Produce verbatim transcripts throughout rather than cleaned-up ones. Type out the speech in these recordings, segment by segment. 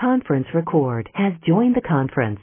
Conference record has joined the conference.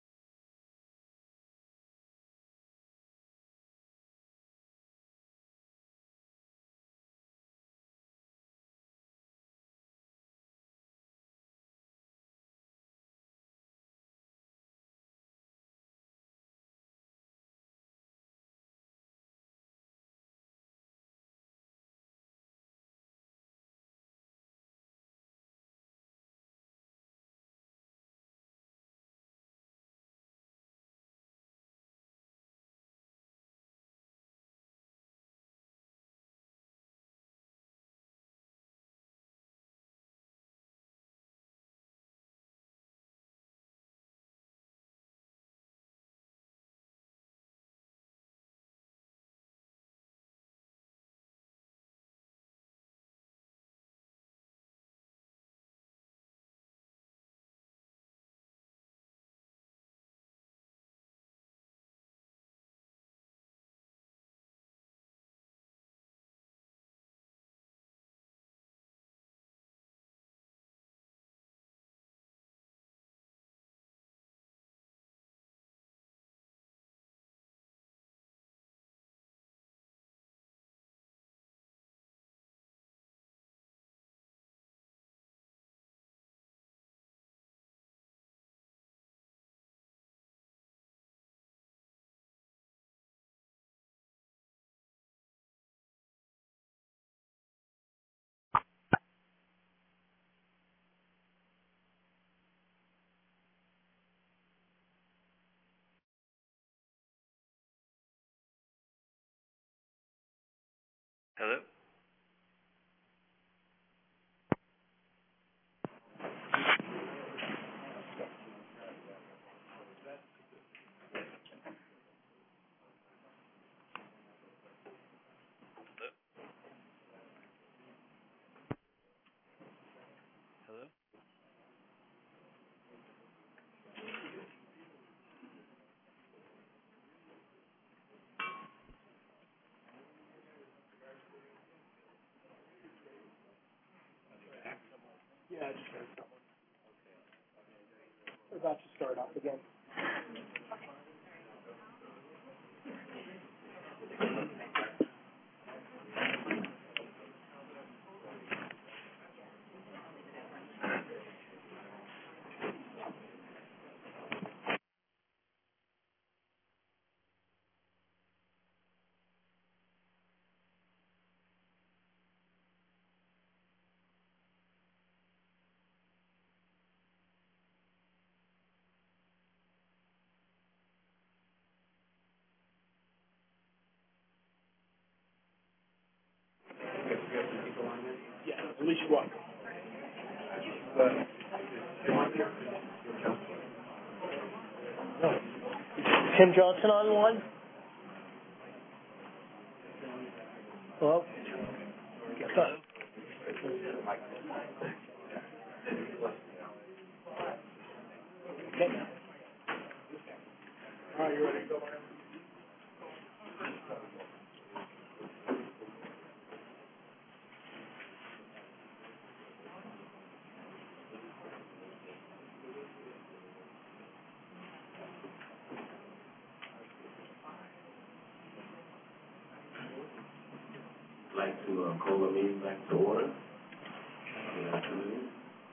Hello? Hello? Yeah, I just heard someone. We're about to start up again. Yeah, at least one. Tim Johnson on one? Hello? Hello? Okay. All right, you ready to go? I'd like to uh, call the meeting back to order. Good afternoon.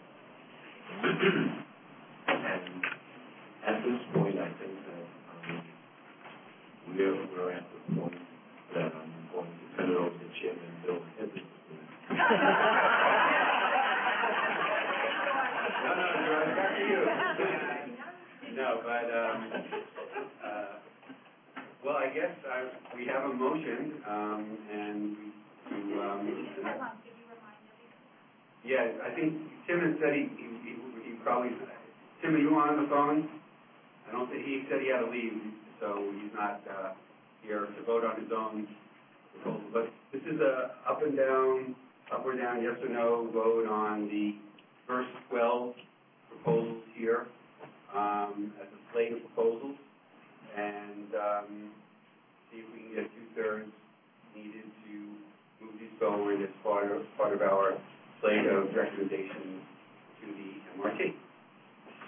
And at this point, I think that um, we're, we're at the point that I'm going to turn it over to Chairman Bill Hibbins. No, no, no, back to you. No, but, um, uh, well, I guess I, we have a motion, um, and to, um, yeah, I think Tim had said he, he, he, he probably, Tim, are you on the phone? I don't think, he said he had to leave, so he's not, uh, here to vote on his own proposal. But this is a up and down, up or down, yes or no vote on the first twelve proposals here, um, as a slate of proposals, and, um, see if we can get two-thirds needed to move these forward as part of, part of our slate of recommendations to the M R T.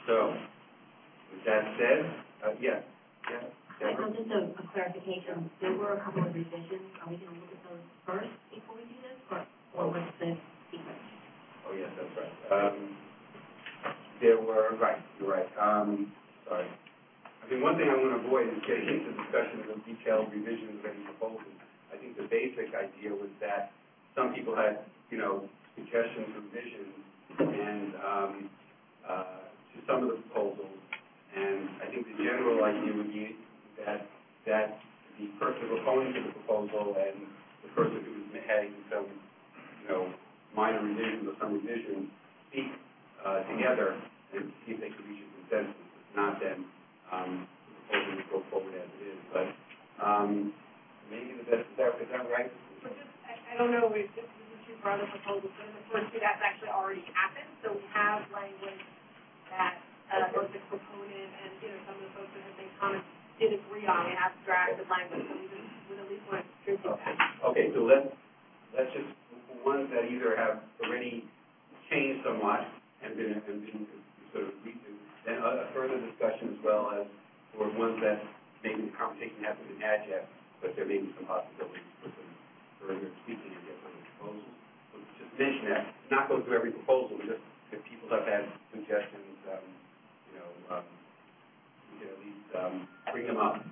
So, with that said, uh, yes, yes, So Deborah? just a, a clarification, there were a couple of revisions, are we gonna look at those first before we do this, or, or what's the sequence? Oh, yes, that's right. Um, there were, right, you're right, um, sorry. I mean, one thing I want to avoid is getting into discussions of detailed revisions of any proposals. I think the basic idea was that some people had, you know, suggestions, revisions, and um, uh, to some of the proposals. And I think the general idea would be that that the person proponent of the proposal and the person who is having some, you know, minor revisions or some revisions speak uh, together and see if they can reach a consensus. If not, then um, the proposal will go forward as it is. But um, maybe the best, is that, is that right? But just, I, I don't know if this is two for other proposals, but in the first two, that's actually already happened. So we have language that uh, both the proponent and, you know, some of the folks that have made comments did agree on. We have drafted language, so we just would at least want to distribute Okay. that. Okay, so let's, let's just, ones that either have already changed somewhat and been, and been sort of agreed to, then a further discussion as well as for ones that maybe the conversation hasn't been had yet, but there may be some possibilities for some further speaking and different proposals. So just mention that, not go through every proposal, just if people have had suggestions, um, you know, um, we can at least um, bring them up.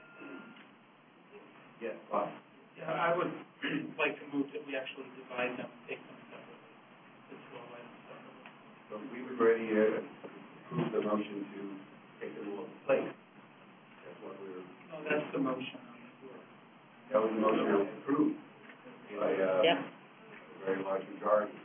Yes, Bob. Yeah, I would like to move that we actually divide them, take them separately, the twelve items separately. So we would already uh, approve the motion to take them all to place. That's what we were. No, that's the motion on the floor. That was the motion that was approved by uh, Yeah. a very large majority.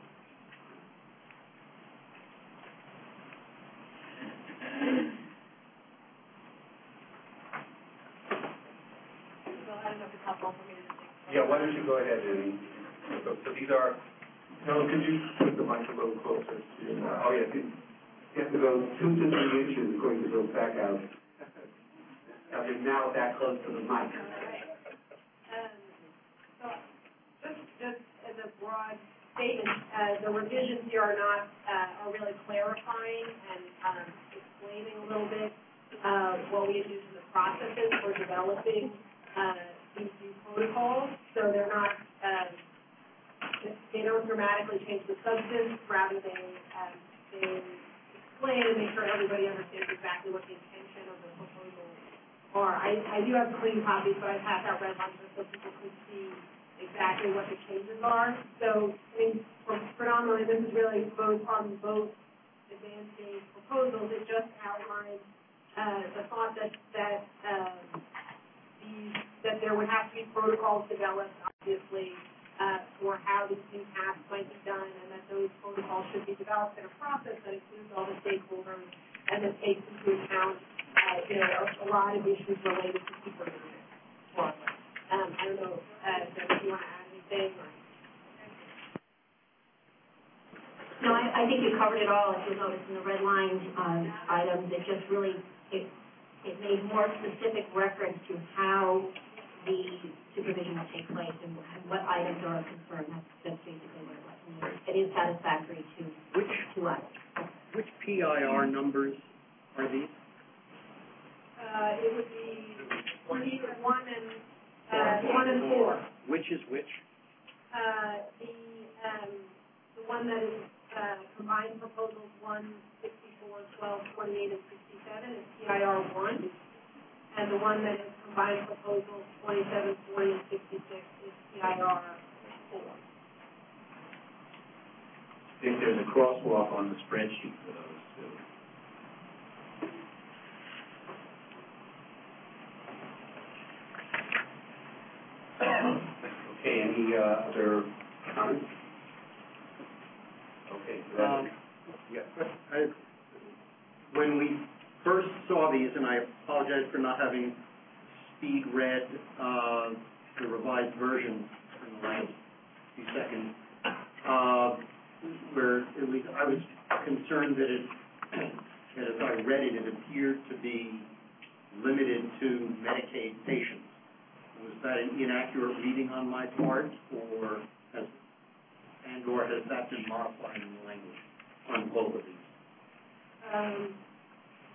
So I don't know if it's helpful for me to just think. Yeah, why don't you go ahead and, so, so these are, Helen, could you put the mic a little closer to your mouth? oh, yeah, you You have to go two to three inches according to Bill Packout. now you're now that close to the mic. Um, so just, just as a broad statement, uh, the revisions here are not, uh, are really clarifying and, um, explaining a little bit, uh, what we use in the processes for developing, uh, these new protocols. So they're not, um, they don't dramatically change the substance, rather they, um, they explain and make sure everybody understands exactly what the intention of the proposal are. I, I do have clean copies, but I've passed out red lines just so people can see exactly what the changes are. So, I mean, predominantly, this is really both on both advanced stage proposals. It just outlines uh, the thought that that um, these, that there would have to be protocols developed, obviously, uh, for how these new tasks might be done, and that those protocols should be developed in a process that includes all the stakeholders and that takes into account, uh, you know, a, a lot of issues related to supervision. Um, I don't know, uh, if you want to add anything or. No, I, I think you covered it all. If you'll notice in the red line um, items, it just really, it, it made more specific reference to how the supervision will take place and, and what items are of concern. That's, that's basically what it was. And it is satisfactory to, Which, to us. which P I R numbers are these? Uh, it would be twenty, one and, uh, one and four. Which is which? Uh, the, um, the one that is, uh, combined proposals one, sixty-four, twelve, twenty-eight, and sixty-seven is P I R one. And the one that is combined proposals twenty-seven, forty, and sixty-six is P I R four. I think there's a crosswalk on the spreadsheet for those too. Okay, any uh, other comments? Okay, so that's, Um, yeah. I, when we first saw these, and I apologize for not having speed read uh, the revised version in the last few seconds, uh, where at least I was concerned that it, that as I read it, it appeared to be limited to Medicaid patients. Was that an inaccurate reading on my part, or has, and or has that been modified in the language on both of these? Um,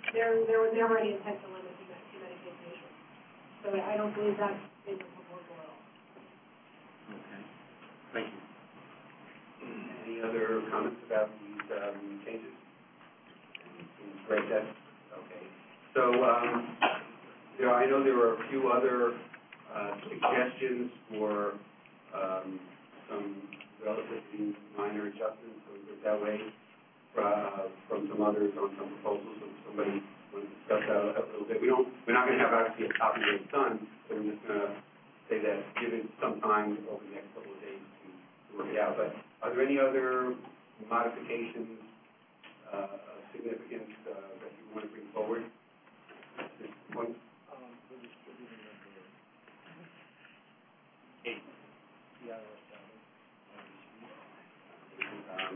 there, there was never any intent to limit to Med- to Medicaid patients. So I don't believe that's in the proposal at all. Okay, thank you. Any other comments about these um, changes? Great, that's okay. So um, there, I know there are a few other uh, suggestions for um, some relatively minor adjustments, so it's that way, uh, from some others on some proposals. If somebody want to discuss that a, a little bit. We don't. We're not going to have actually a copy of it done, but I'm just going to say that given some time over the next couple of days to, to work it out. But are there any other modifications uh, of significance uh, that you want to bring forward? This one. Um, we're distributing of the Eight. C I S dollars on the street. Um,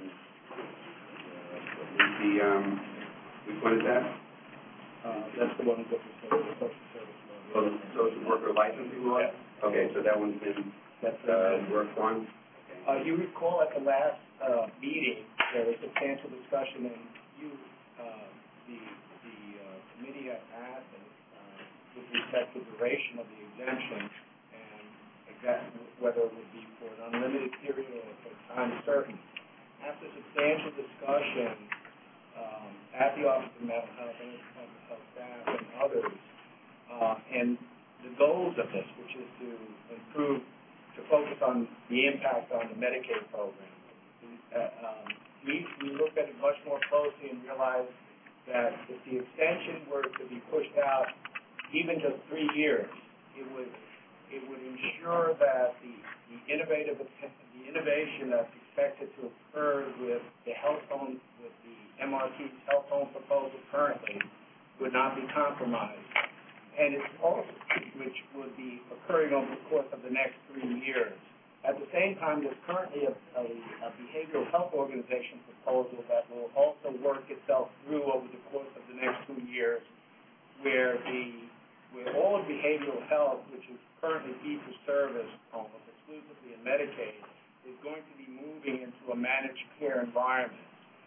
the um, which one is that? Uh, that's the one with the social social service law. Oh, the social worker licensing law. Yeah. Okay, so that one's been That's uh, the, worked on. uh, you recall at the last, uh, meeting, there was substantial discussion and you, uh, the, the, uh, committee had asked, uh, with respect to duration of the exemption and exactly whether it would be for an unlimited period or for time certain. After substantial discussion, um, at the Office of Mental Health and Mental Health staff and others, uh, and the goals of this, which is to improve, to focus on the impact on the Medicaid program. Uh, um, we, we looked at it much more closely and realized that if the extension were to be pushed out even just three years, it would it would ensure that the, the innovative the innovation that's expected to occur with the health home with the M R T's health home proposal currently would not be compromised. And it's also, which would be occurring over the course of the next three years. At the same time, there's currently a, a, a behavioral health organization proposal that will also work itself through over the course of the next two years, where the where all of behavioral health, which is currently fee-for-service, almost exclusively in Medicaid, is going to be moving into a managed care environment.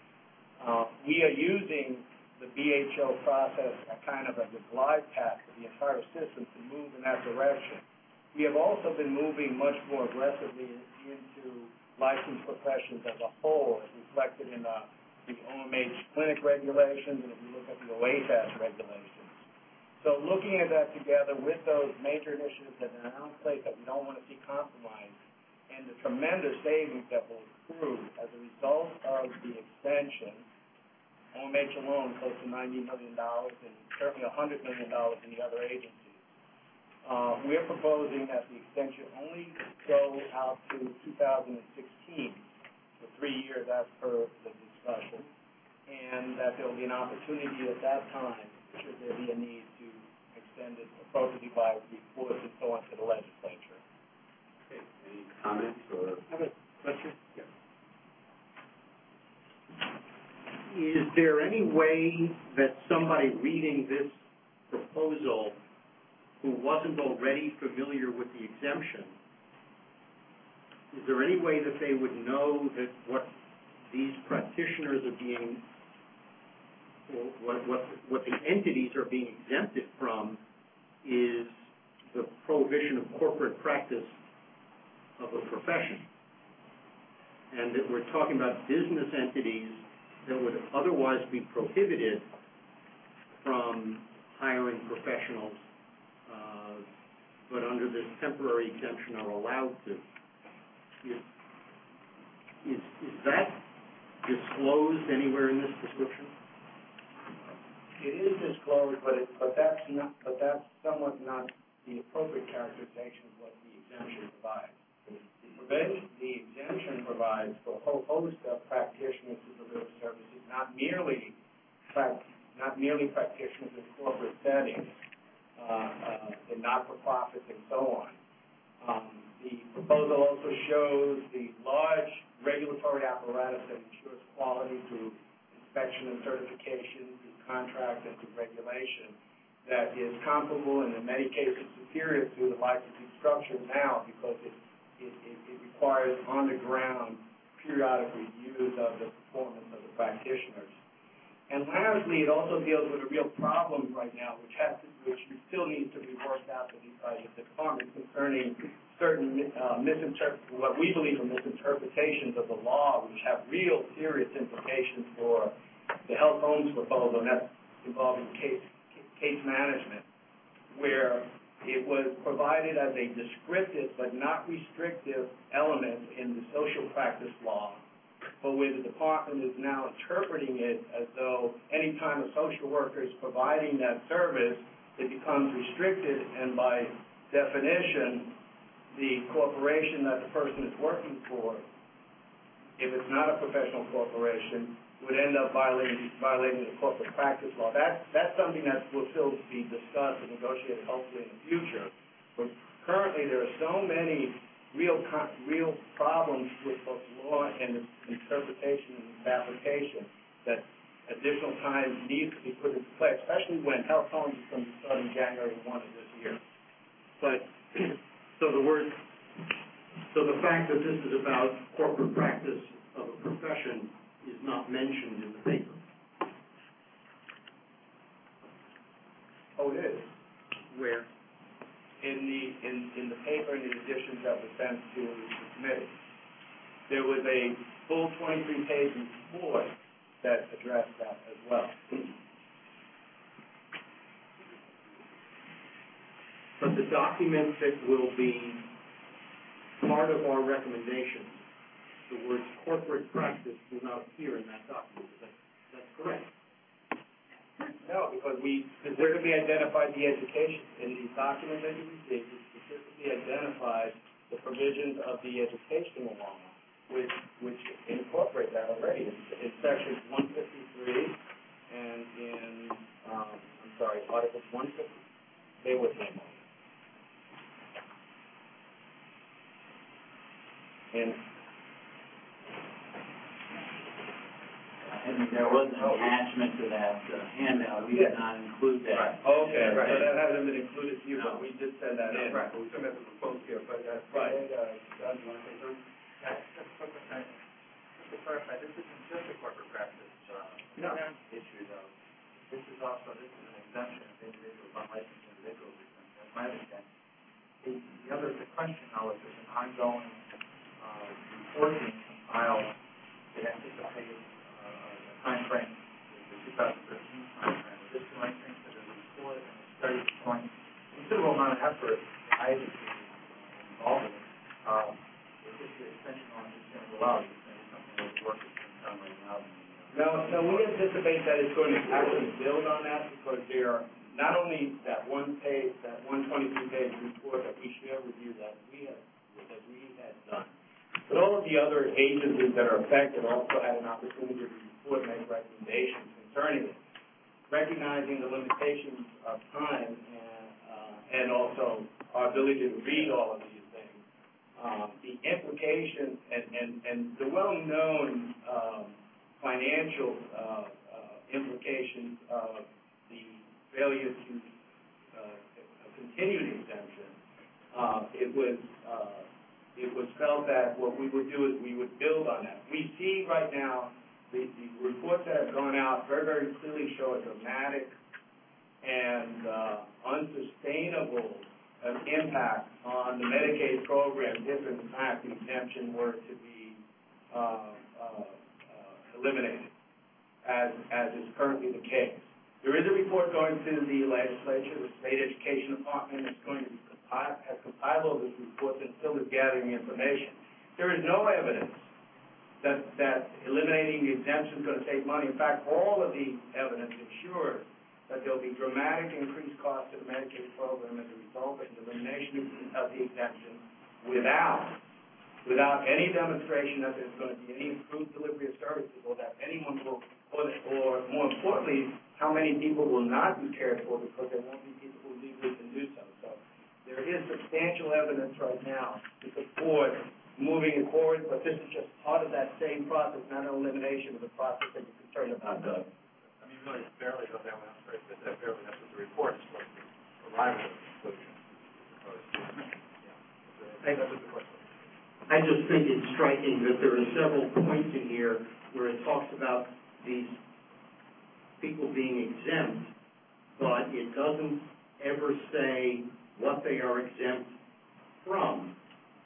Uh, we are using the B H O process a kind of as a glide path for the entire system to move in that direction. We have also been moving much more aggressively into licensed professions as a whole, as reflected in uh, the O M H clinic regulations, and if you look at the O A T A S regulations. So looking at that together with those major initiatives that are now in place that we don't want to see compromised, and the tremendous savings that will accrue as a result of the extension, O M H alone close to ninety million dollars and certainly one hundred million dollars in the other agencies. Uh, we're proposing that the extension only go out to two thousand sixteen for three years as per the discussion, and that there will be an opportunity at that time, should there be a need to extend it appropriately by reports and so on to the legislature. Okay. Any comments or? I have a question. Yeah. Is there any way that somebody reading this proposal who wasn't already familiar with the exemption, is there any way that they would know that what these practitioners are being, or what, what, what the entities are being exempted from is the prohibition of corporate practice of a profession? And that we're talking about business entities that would otherwise be prohibited from hiring professionals, uh, but under this temporary exemption are allowed to. Is, is, is that disclosed anywhere in this description? It is disclosed, but it, but that's not, but that's somewhat not the appropriate characterization of what the exemption provides. The, the exemption provides for a whole host of practitioners who deliver services, not merely, not merely practitioners in corporate settings, uh, uh, in not-for-profits and so on. Um, the proposal also shows the large regulatory apparatus that ensures quality through inspection and certification, through contract and through regulation, that is comparable and in many cases superior to the licensing structure now, because it It, it, it requires on-the-ground periodic reviews of the performance of the practitioners. And lastly, it also deals with a real problem right now, which has to, which still needs to be worked out with the, by the department concerning certain uh, misinterpret, what we believe are misinterpretations of the law, which have real serious implications for the health homes proposal, and that's involving case case management, where it was provided as a descriptive but not restrictive element in the social practice law, but where the department is now interpreting it as though any time a social worker is providing that service, it becomes restricted, and by definition, the corporation that the person is working for, if it's not a professional corporation, would end up violating violating the corporate practice law. That's that's something that will still be discussed and negotiated hopefully in the future. But currently, there are so many real real problems with both law and its interpretation and its application that additional time needs to be put into play, especially when health homes is going to be starting January first of this year. But, so the word, so the fact that this is about corporate practice of a profession is not mentioned in the paper. Oh, it is. Where? In the in, in the paper, in the editions that were sent to the committee, there was a full twenty-three page report that addressed that as well. But the document that will be part of our recommendations, the words corporate practice will not appear in that document. Is that, that's correct? No, because we specifically identified the education. In the document that you received, we specifically identified the provisions of the educational law, which which incorporate that already. It's, it's sections one fifty-three and in, um, I'm sorry, Articles one fifty. They were the And And there was an attachment to that uh, handout. We did not include that. Right. Okay, Uh, right. So that hasn't been included to you, No. but we did send that in. Right, but we still have to propose here, but that's. Right. Uh, John, you want to say something? Yeah, just a quick one. Just to clarify, this isn't just a corporate practice uh, No. issue, though. This is also, this is an exemption of individuals, unlicensed individuals. That's my understanding. The, the other, the question, though, is there's an ongoing uh, reporting compiled that anticipated uh, a timeframe, the two thousand thirteen timeframe. Is this doing anything to the report and the study showing considerable amount of effort in the agency involved in it? Um, Is this the extension on this going to go out? Is this something that work is being done right now? No, no, we anticipate that it's going to actually build on that because there are not only that one page, that one twenty-three page report that we share with you that we have, that we had done, but all of the other agencies that are affected also had an opportunity to report and make recommendations concerning it, recognizing the limitations of time and, uh, and also our ability to read all of these things. Um, the implications and, and, and the well-known um, financial uh, uh, implications of the failure to uh, continue the exemption, uh, it was uh, it was felt that what we would do is we would build on that. We see right now the, the reports that have gone out very, very clearly show a dramatic and uh, unsustainable uh, impact on the Medicaid program if, in fact, the exemption were to be uh, uh, uh, eliminated, as as is currently the case. There is a report going to the legislature. The State Education Department is going to compile, has compiled all this report and still is gathering information. There is no evidence that, that eliminating the exemption is going to save money. In fact, all of the evidence ensures that there will be dramatic increased costs to the Medicaid program as a result of the elimination of the exemption without, without any demonstration that there's going to be any improved delivery of services or that anyone will, or, or more importantly, how many people will not be cared for because there won't be people who legally can do so. So there is substantial evidence right now to support moving it forward, but this is just part of that same process, not an elimination of the process that you're concerned about, Doug. I mean, really, barely, though, that one, I'm sorry, but that barely, that's what the report is supposed to arrive at a conclusion. Yeah. That's what the question is. I just think it's striking that there are several points in here where it talks about these people being exempt, but it doesn't ever say what they are exempt from.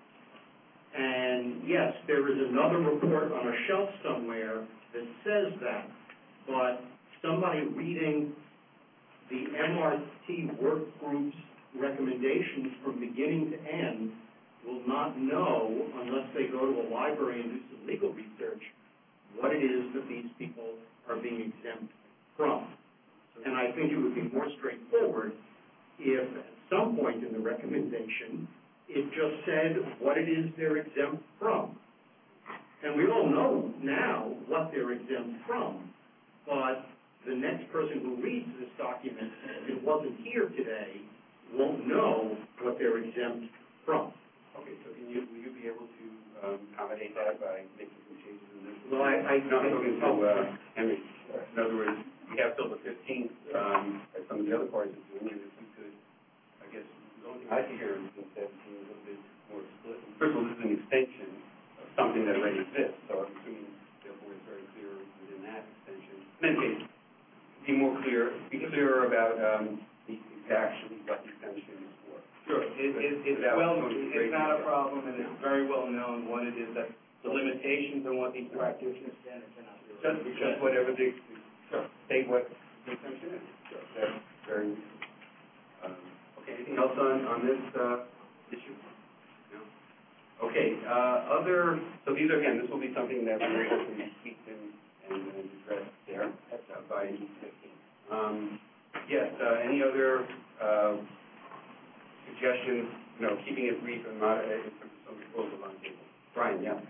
And yes, there is another report on a shelf somewhere that says that, but somebody reading the M R T work group's recommendations from beginning to end will not know, unless they go to a library and do some legal research, what it is that these people are being exempt from. And I think it would be more straightforward if at some point in the recommendation it just said what it is they're exempt from. And we all know now what they're exempt from, but the next person who reads this document and wasn't here today won't know what they're exempt from. Okay, so can you, will you be able to um, accommodate that by making some changes in this? Well, I, I No, I'm talking to uh, Henry. In other words, we have till the fifteenth, um, as some of the other parties are doing, and if we could, I guess, the only thing I can hear is seventeen a little bit more split. First of all, this is an extension of something that already exists, so I'm assuming, therefore, it's very clear within that extension. In any case, be more clear, be clearer about um, the actually what the extension is for. Sure, it, it, it's well, it's not a problem, and it's very well known what it is, that the limitations on what these practitioners can and cannot do. Just, just whatever the, state what the extension is. That's very, um, okay, anything else on, on this, uh, issue? No? Okay, uh, other, so these are, again, this will be something that we will hopefully speak to and, and address there, uh, by fifteen. Um, yes, uh, any other, uh, suggestions, you know, keeping it brief and not uh, in terms of some proposal on the table? Brian, yeah.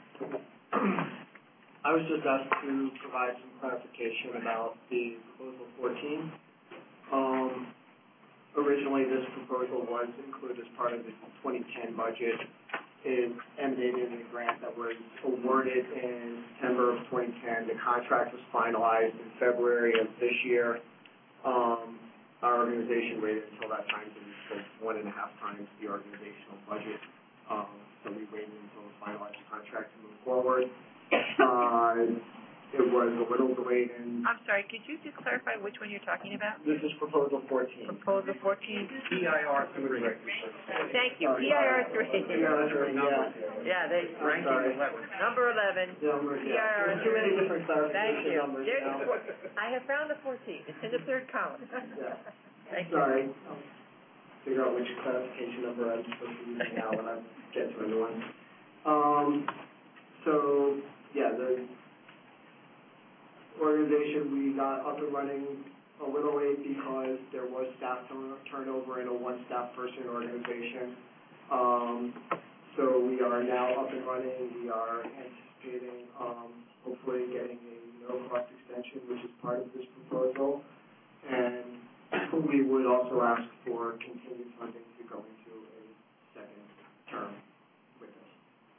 I was just asked to provide some clarification about the proposal fourteen. Um, originally, this proposal was included as part of the twenty ten budget. It emanated in a grant that was awarded in September of twenty ten. The contract was finalized in February of this year. Um, our organization waited until that time to spend one and a half times the organizational budget. Um, so we waited until the finalized contract to move forward. Uh, it was a little delayed in... I'm sorry, could you just clarify which one you're talking about? This is proposal fourteen. Proposal fourteen? E I R three. Thank you, E I R three. E I R three, yeah. Yeah, they, I'm sorry. number eleven. Number, E I R yeah. There's too many different Thank clarification you. numbers There's now. the four, I have found the fourteen, it's in the third column. Yeah. Thank Sorry. you. I'll figure out which clarification number I'm supposed to use now when I get to a new one. Um, so, yeah, the organization, we got up and running a little late because there was staff turn- turnover in a one-staff person organization. Um, so we are now up and running. We are anticipating, um, hopefully getting a no-cost extension, which is part of this proposal. And we would also ask for continued funding to go into a second term with us.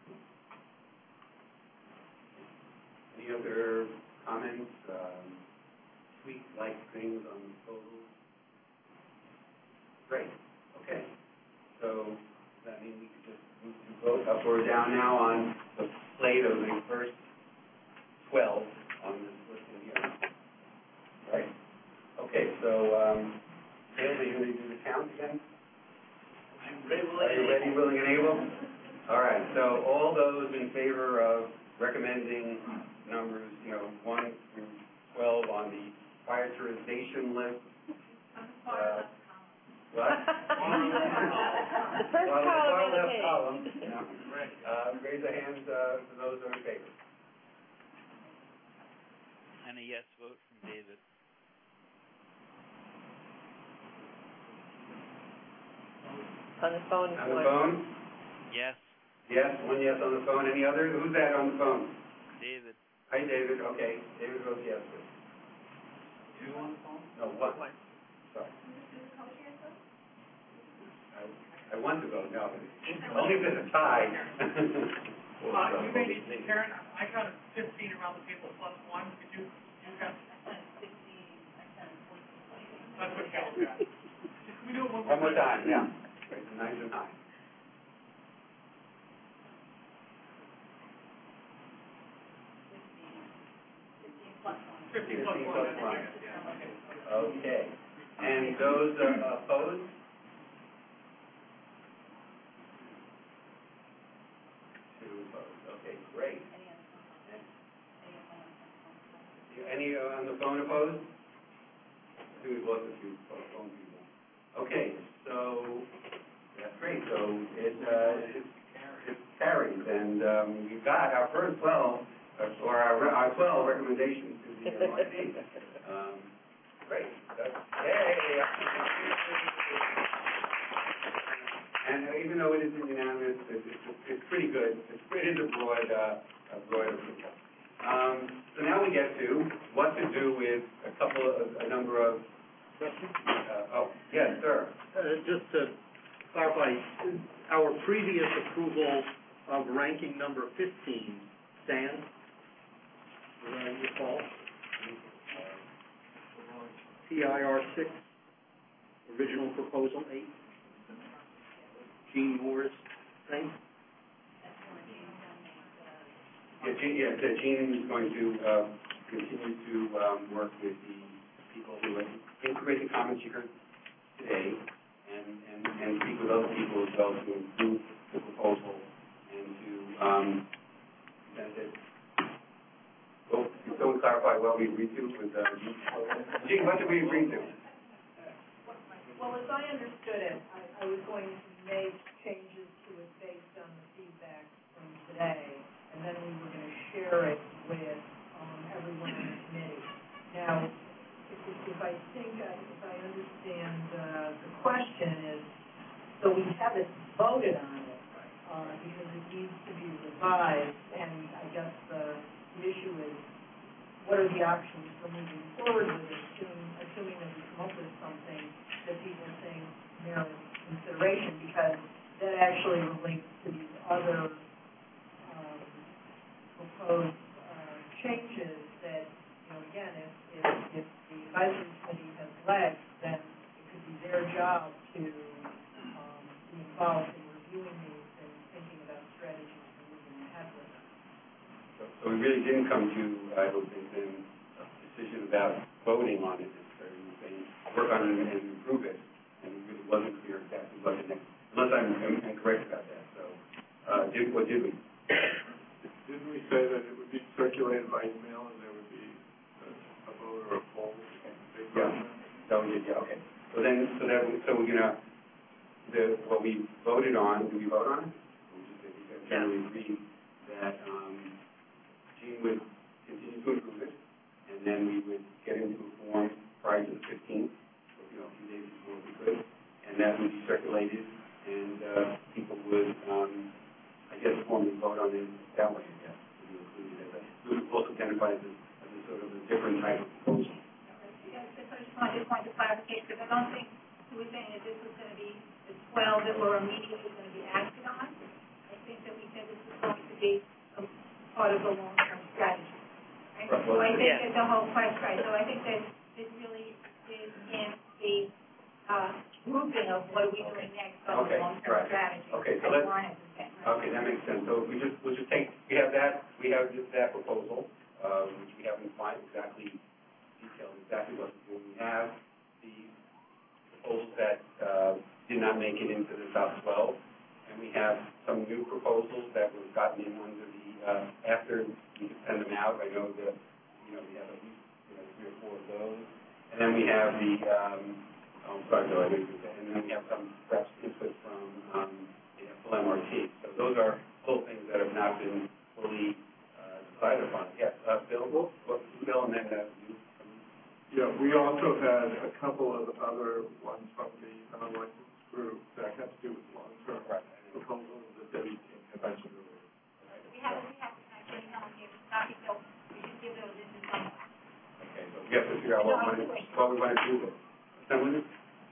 Any other comments, um, tweak-like things on the proposal? Great, okay. So, does that mean we could just move to vote up or down now on the slate of the first twelve on this list of hearings? Right? Okay, so, um, Dale, are you going to do the count again? I'm ready, Are you ready, willing, and able? All right, so all those in favor of recommending numbers, you know, one through twelve on the prioritization list. Uh, what? The first Well, column far on the left page. column, yeah. Uh, raise a hand uh, for those who are in favor. And a yes vote from David. On the phone is On the one. phone? Yes. Yes, one yes on the phone. Any other? Who's that on the phone? David. Hi, David. Okay, David votes yes. Two on the phone? No, one. Sorry. I, I want to vote, no. Only if it's a tie. Uh, you may need to, Karen, I counted fifteen around the table plus one, could you, you got? That's what Carol got. Can we do it one more time? One more time, yeah. Right, the nines are nine. Fifteen plus one. Fifteen plus Fifteen one. plus one. Yeah. Okay. And those uh, opposed? Two opposed. Okay, great. Any on the phone opposed? I think we've lost a few phone people. Okay, so that's great. So it uh, it, it carries, and um, we've got our first twelve, uh, or our, our twelve recommendations to the N Y C. Um, great. That's, yay! And uh, even though it isn't unanimous, it's, it's, it's pretty good. It's, it is a broad, uh, a broad approval. Um, so now we get to what to do with a couple of, a number of, uh, oh, yes, sir. Uh, just to clarify, our previous approval of ranking number fifteen stands, as I recall. T I R six, original proposal eight. Gene Moore's thing. Yeah, Gene, yeah, so Gene is going to uh, continue to um, work with the people who have integrated comments you heard today, and, and, and speak with other people as well to improve the proposal and to um, present it. Well, can someone clarify what we agreed to with uh, Gene? Gene, what did we agree to? Well, as I understood it, I, I was going to make changes to it based on the feedback from today, and then we were going to share it with um, everyone in the committee. Now, if, if I think, I, if I understand, uh, the question is, so we haven't voted on it uh, because it needs to be revised, and I guess the, the issue is, what are the options for moving forward with it, assuming, assuming that we come up with something that people are saying merits consideration, because that actually relates to these other um, proposed uh, changes that, you know, again, if, if, if the advisory committee has legs, then it could be their job to um, be involved in reviewing these and thinking about strategies for moving ahead with them. So, so we really didn't come to, I don't think, then a decision about voting on it. It's very saying work on it and improve it, and it really wasn't clear exactly what the next. Unless I'm, I'm incorrect about that. So, uh, did what did we? Didn't we say that it would be circulated by email and there would be a, a vote or a poll? Yeah. So we did. Yeah. Okay. So then, so that so we're gonna the what we voted on. Did we vote on it? We just we generally agreed that um, Gene would continue to improve it, and then we would get into a form prior to the fifteenth, so, you know, a few days before we could, and that would be circulated, and uh, people would, um, I guess, formally vote on it that way. Yes, we included it as a, we would also identify it as, as a sort of a different type of proposal. Yes, I just wanted, just wanted to clarify, because I don't think he was saying that this was going to be the twelve that were immediately going to be acted on. I think that we said this was going to be a part of the long-term strategy. Right? Right. So I think Yeah. that the whole question, right, so I think that this really is in the uh, grouping of what are we doing next on Okay, the long-term right. strategy. Okay, so as let's- Warren has been saying, right? Okay, that makes sense. So we just we'll just take we have that we have just that proposal, uh, which we haven't defined exactly detailed exactly what what we have. The proposals that uh, did not make it into the top twelve, and we have some new proposals that were gotten in under the uh, after we send them out. I know that you know we have at least you know, three or four of those, and then we have the um, oh, I'm sorry, Bill, I didn't do that. And then we have some perhaps input from um, the full M R T. So those are full things that have not been fully uh, decided upon. Yes, uh, Bill, well, Bill, and then uh, you. Yeah, we also had a couple of other ones from the non-licensed group that had to do with long-term proposals that Debbie had mentioned earlier. We have, we have actually not given, not so we should give those in some. Okay, so we have to figure out what, we want to, what we want to do with it. Someone?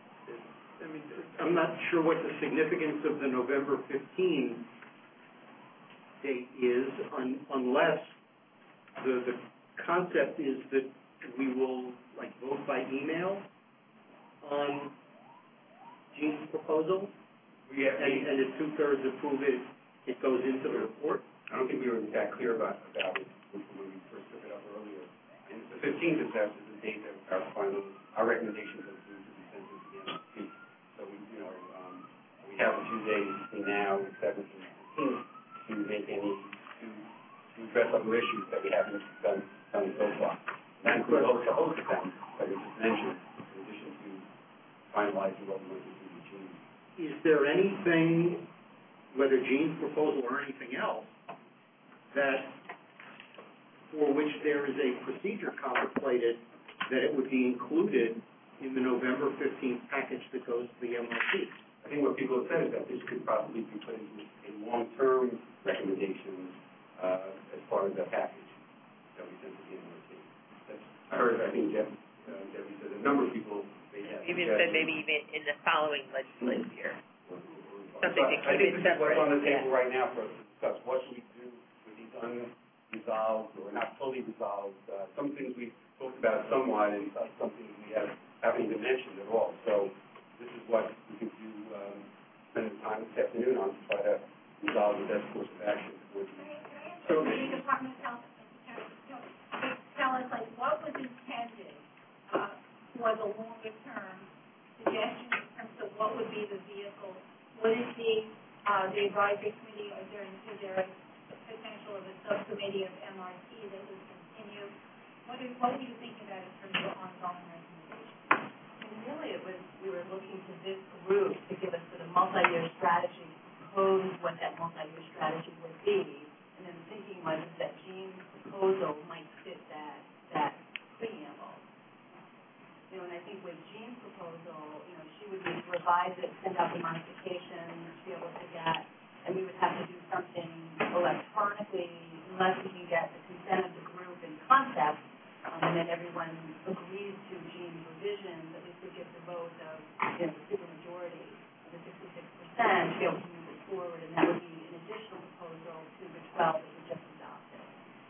I mean, I'm not sure what the significance of the November fifteenth date is, un, unless the, the concept is that we will, like, vote by email on Gene's proposal, We have, and, and if two-thirds approve it, it goes into the report. I don't think we were that clear about, about it when we first took it up earlier. And so the fifteenth is that, is the date that our final, our recommendations are due to be sent to the M R C. So we, you know, um, we have a few days between now and seventh and fifteenth to make any, to, to address other issues that we haven't done, done so far. That includes also host of them, like I just mentioned, in addition to finalizing what we want to do with Gene. Is there anything, whether Gene's proposal or anything else, that for which there is a procedure contemplated that it would be included in the November fifteenth package that goes to the M R C? I think what people have said is that this could probably be put into a long-term recommendation uh, as part of the package that we sent to the M R C. That's, I heard, I think Jeff, uh, Debbie said a number of people may have Even said maybe even in the following legislative year. Or, or, Something to I keep think it this is what's separate. on the table Yeah. right now for us to discuss. What should we do with these unresolved or not fully resolved? Uh, some things we talked about somewhat, and some things we have, haven't even mentioned at all. So this is what we could do, um, spend the time this afternoon on to try to resolve the best course of action. So the Department of Health, tell us, like, what was intended uh, for the longer term suggestions in terms of what would be the vehicle? What is the uh, the advisory committee? Is there, is there a potential of a subcommittee of M R T that would continue? What, is, what were you thinking about in terms of ongoing recommendations? And really, it was we were looking to this group to give us sort of multi-year strategy, propose what that multi-year strategy would be, and then the thinking was that Gene's proposal might fit that that preamble. You know, and I think with Gene's proposal, you know, she would need to revise it, send out the modifications, be able to get, and we would have to do something electronically unless we can get the consent of the group and concept, um, and then everyone agrees to Gene's revisions. At least we get the vote of, you know, the supermajority of the sixty-six percent to be able to move it forward, and that would be an additional proposal to the twelve that we just adopted.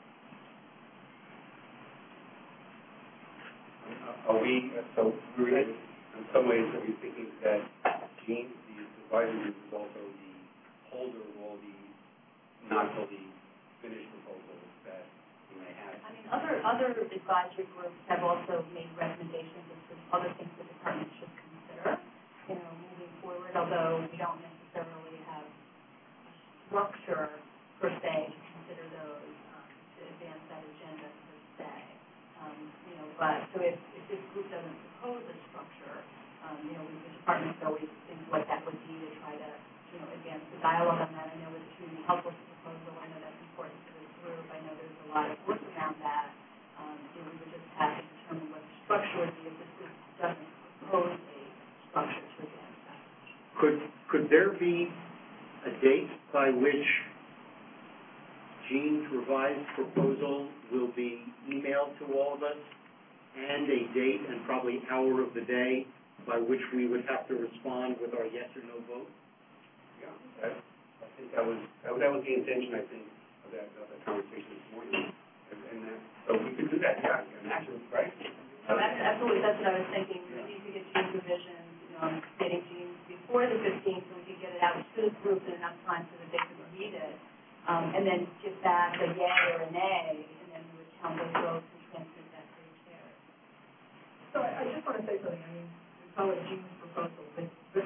Are we, so we're, in some ways, are we thinking that Gene, the advisory group, is also the holder of all the not fully finished proposals that we may have? I mean, other other advisory groups have also made recommendations as to other things the department should consider, you know, moving forward, although we don't necessarily have structure per se to consider those, um, to advance that agenda per se. Um, you know, but so if, if this group doesn't propose a structure, um, you know, we, the department could always think what that would be to try to, you know, advance the dialogue on that. I know it's really helpful to proposal. I know that's important to this group. I know there's a lot of work around that. Um, you know, we would just have to determine what the structure would be if this group doesn't propose a structure to advance that. Could, could there be a date by which Gene's revised proposal will be emailed to all of us, and a date and probably hour of the day by which we would have to respond with our yes or no vote? Yeah, I, I think that was, that was, that was the intention, I think, of that, of that conversation this morning. And, and that, so we could do that, yeah, I can imagine, right? So that's, absolutely, that's what I was thinking. We need to get Gene's revisions, you know, I'm stating Gene's before the fifteenth, so we could get it out to the group in enough time so that they could read it. Um, and then give back a yay or a nay, and then we would count those votes and transmit that to the chair. So I, I just want to say something. I mean, we call it Gene's proposal, but, but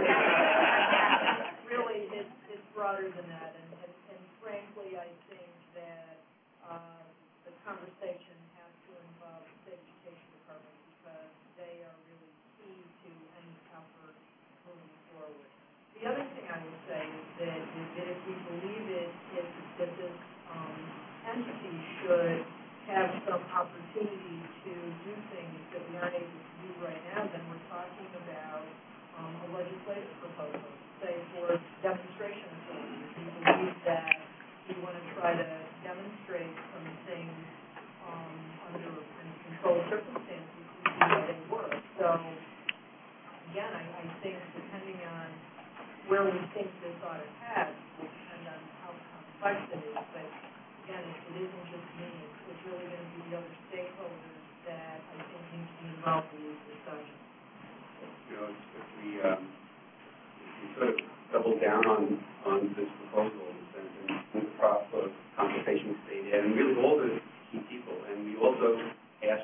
really, it's, it's broader than that. And, and, and frankly, I think that uh, the conversation has to involve the education department because they are really key to any effort moving forward. The other thing I will say is that, is that if we believe it, is that this um, entity should have some opportunity to do things that we aren't able to do right now, then we're talking about um, a legislative proposal, say for demonstration authority. We believe that we want to try to demonstrate some things um, under kind of controlled circumstances to see how they work. So, again, I, I think depending on where we think this ought to head will depend on how complex it is. But again, it, it isn't just me. It's, it's really going to be the other stakeholders that I think need to be involved in these discussions. You know, if we, um, if we sort of double down on, on this proposal and move the proper consultation state and really all the key people, and we also ask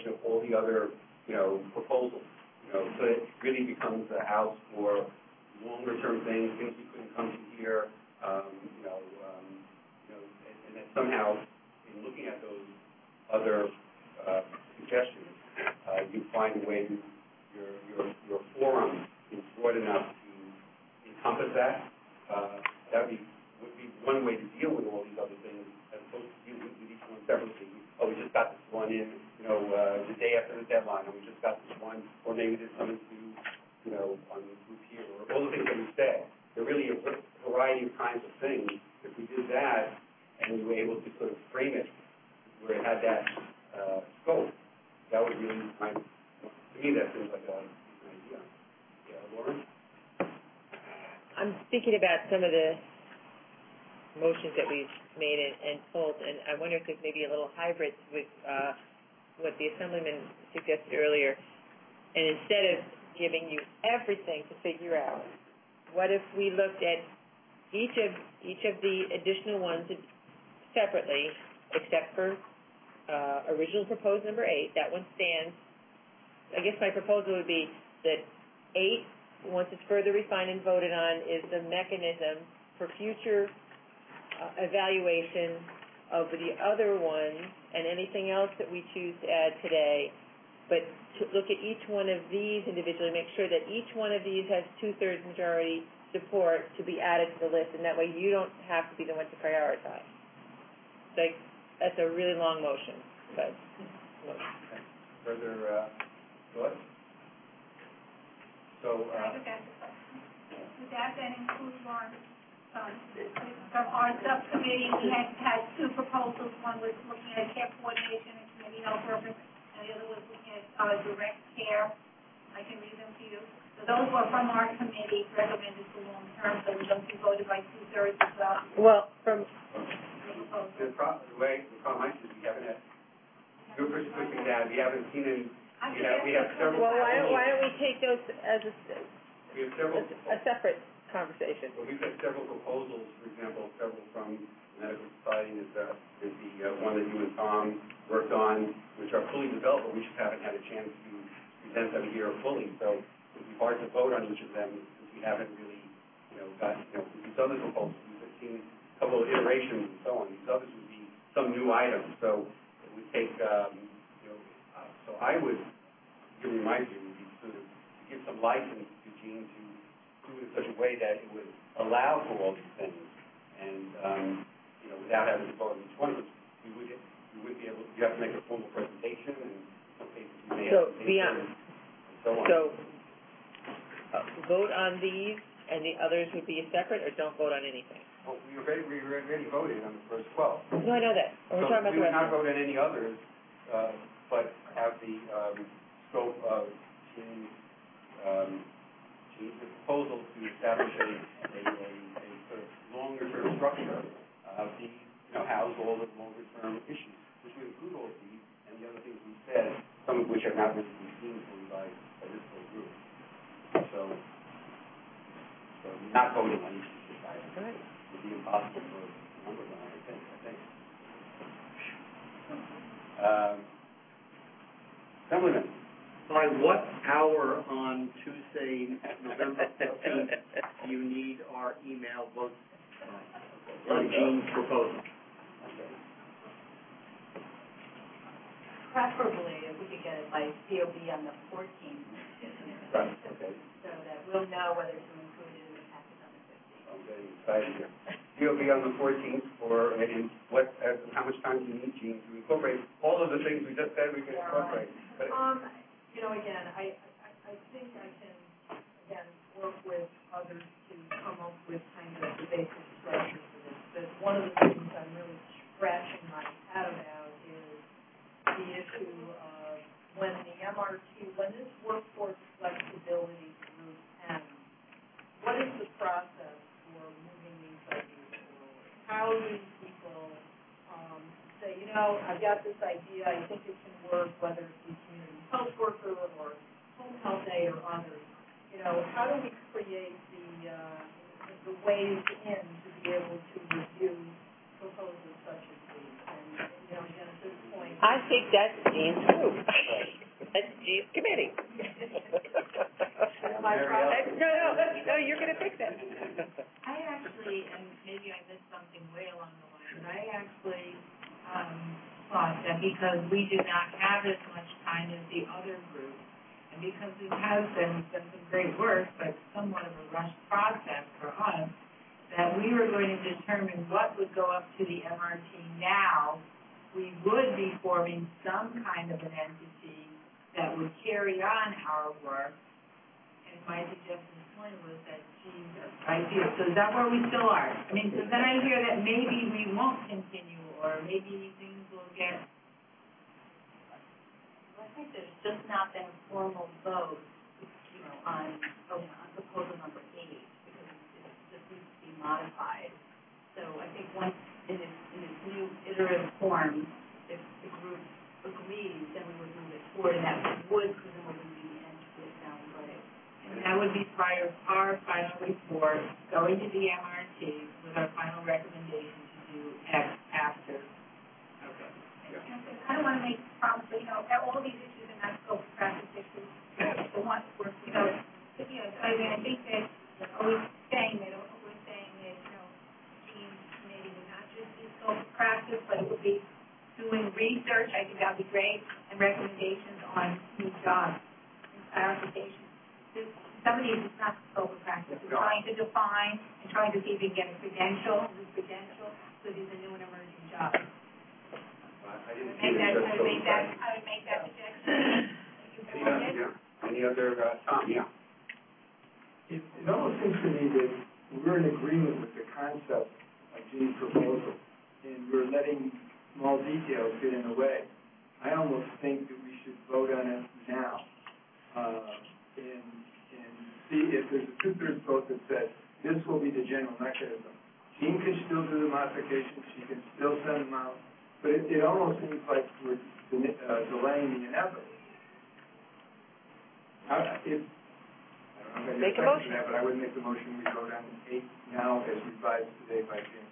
consideration of all the other, you know, proposals. You know, so it really becomes a house for longer term things, things we couldn't come to here, um, you know, um, you know, and, and then somehow in looking at those other uh, suggestions, uh, you find a way to your your your forum is broad enough to encompass that. Uh, that would be would be one way to deal with all these other things, as opposed to dealing with each one separately. Oh, we just got this one in, you know, uh, the day after the deadline, or we just got this one, or maybe there's something to, you know, on the group here, or all the things that we said. There are really a variety of kinds of things. If we did that, and we were able to sort of frame it where it had that uh, scope, that would really kind of, to me, that seems like a, an idea. Yeah, Lauren? I'm thinking about some of the motions that we've made and, and pulled, and I wonder if there's maybe a little hybrid with uh, what the Assemblyman suggested earlier. And instead of giving you everything to figure out, what if we looked at each of each of the additional ones separately, except for uh, original proposed number eight? That one stands. I guess my proposal would be that eight, once it's further refined and voted on, is the mechanism for future uh, evaluation of the other ones and anything else that we choose to add today, but to look at each one of these individually, make sure that each one of these has two-thirds majority support to be added to the list, and that way you don't have to be the one to prioritize. Like, that's a really long motion, but... Okay. Further uh, thoughts? So, uh, I would ask a question. Would that then include Lauren? Um, from our subcommittee, we had had two proposals. One was looking at care coordination and community health workers, and the other was looking at uh, direct care. I can read them to you. So those were from our committee, recommended for long term, so those be voted by two thirds as well. Well, from the, pro- the way the problem I see is we haven't had. You're pushing that. We haven't seen any. We have, we have several. Well, why don't, why don't we take those as a, we have several, a separate conversation? Well, we've had several proposals, for example, several from the Medical Society. Is the, is the uh, one that you and Tom worked on, which are fully developed, but we just haven't had a chance to present them here fully. So it would be hard to vote on each of them since we haven't really, you know, got, you know, these other proposals. We've seen a couple of iterations and so on. These others would be some new items. So it would take, um, you know, uh, so I would, give me my view, would be sort of to give some license to Gene to do it in such a way that it would allow for all these things, and um, you know, without having to vote on each one of them, we would we would be able. You have to make a formal presentation, and in some cases you may so have to beyond, and so on. So uh, vote on these, and the others would be separate, or don't vote on anything. Well, we already we already voted on the first twelve. No, I know that. We're so talking about we the would rest. not vote on any others, uh, but have the um, scope of Gene's um, Gene's proposal to establish a, a, a, a sort of longer term structure of the, you know, house all the longer term issues, which would include all of these and the other things we said, some of which have not really been seen fully by, by this whole group. So, so not voting on each of these items would be impossible for a number of them, I think. I think. Um, Assemblyman. By what hour on Tuesday, November fifteenth, do you need our email vote uh, on Gene's proposal? Preferably, if we could get it by C O B on the fourteenth. Right, okay. So that we'll know whether to include it in the package on the fifteenth. I'm getting excited here. C O B on the fourteenth, or, and what, uh, how much time do you need, Gene, to incorporate all of the things we just said we could incorporate? But, Um, you know, again, I, I, I think I can, again, work with others to come up with kind of the basic structure for this. But one of the things I'm really scratching my head about is the issue of when the M R T, when this workforce flexibility group ends, what is the process for moving these ideas forward? How do people um, say, you know, I've got this idea, I think it can work, whether it be community health worker or home health aide or others. You know, how do we create the uh, the ways in to be able to review proposals such as these? And, you know, again, at this point, I think that's Jean's group. That's Jean's committee. My problem. No, no, no, you're gonna fix it. I actually, and maybe I missed something way along the line, but I actually, um, thought that because we did not have as much time as the other group, and because it has been, been some great work, but somewhat of a rushed process for us, that we were going to determine what would go up to the M R T now. We would be forming some kind of an entity that would carry on our work. And my suggestion this morning was that Jean's idea. So is that where we still are? I mean, so then I hear that maybe we won't continue, or maybe things will get. Well, I think there's just not been a formal vote, you know, on, oh, on proposal number eight, because it just needs to be modified. So I think once in its, in its new iterative form, if the group agrees, then we would move it forward, and that would presumably be the end of it down the road. And that would be prior to our final report, going to the M R T with our final recommendation to do X after. Okay. I don't want to make promises, but, you know, all of these issues are not scope of practice issues. The one, we're, you know, you know, I mean, I think that we're always saying that, we're saying that, you know, Jean's committee would not just be scope of practice, but it would be doing research. I think that would be great, and recommendations on new jobs and clarification. Some of these is not scope of practice. We're trying to define and trying to see if we can get a credential, new credential, so these are new and emerging jobs. I didn't Make that, I would make that, that. I would make that suggestion. Any other, yeah. Any other, uh, Tom, yeah. It, it almost seems to me that we're in agreement with the concept of Gene's proposal, and we're letting small details get in the way. I almost think that we should vote on it now, uh, and, and see if there's a two-thirds vote that says this will be the general mechanism. Gene can still do the modifications, she can still send them out, but it, it almost seems like we're uh, delaying the inevitable. I, if, I don't know if I Make get a a second motion. for that, but I would make the motion we vote on eight now as revised today by Gene.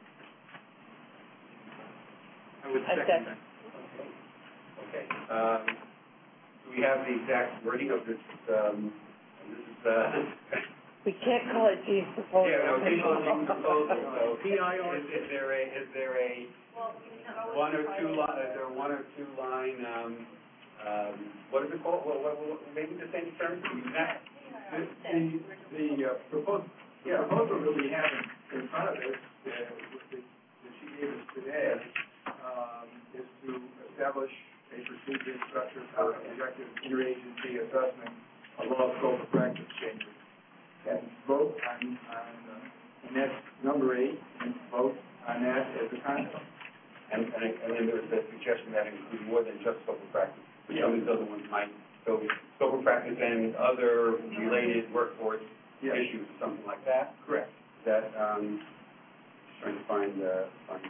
I would I second second. that. Okay. Um, do we have the exact wording of this, um, this is, uh, We can't call it Jean's proposal. yeah, no, Gene's proposal, so. P I R. Is, is there a, is there a one or two line, is there a one or two line, um, um, what is it called? What, what, what, maybe the same term, exact. The, the, the uh, proposal, yeah, proposal that we have in, in front of us, uh, that, that she gave us today, um, is to establish a procedure and structure for objective interagency assessment of all scope of practice changes. And vote on, on uh, and that's number eight, and vote on that as a concept. And, and, and then there was a suggestion that include more than just scope of practice. But some of these other ones might, so scope of practice and other related workforce Yes. issues, something like that. Correct. That, um, just trying to find, uh, find.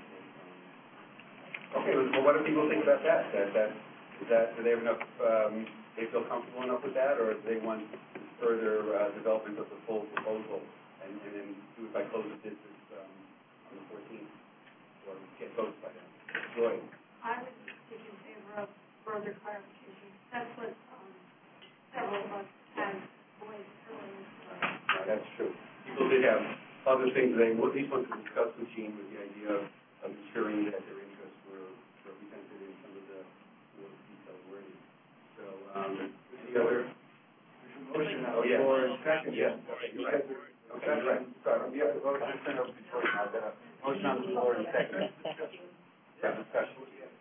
Okay, well, what do people think about that? That, that, is that, do they have enough, um, they feel comfortable enough with that, or do they want further, uh, development of the full proposal and, and then do it by close of business, um, on the fourteenth, or get votes by then? Joy? I would be in favor of further clarification. That's what, um, several of us have voiced earlier. Uh, that's true. People did have other things they at least want to discuss with Gene, with the idea of, of ensuring that their interests were represented in some of the more detailed wording. So, um, any other? There's a motion on Oh, the yeah. floor and second. Yes, you're right. Okay, you're right. Sorry, we have to vote. I'm turn over to George now. I've got a motion on the floor and second. Yeah, discussion.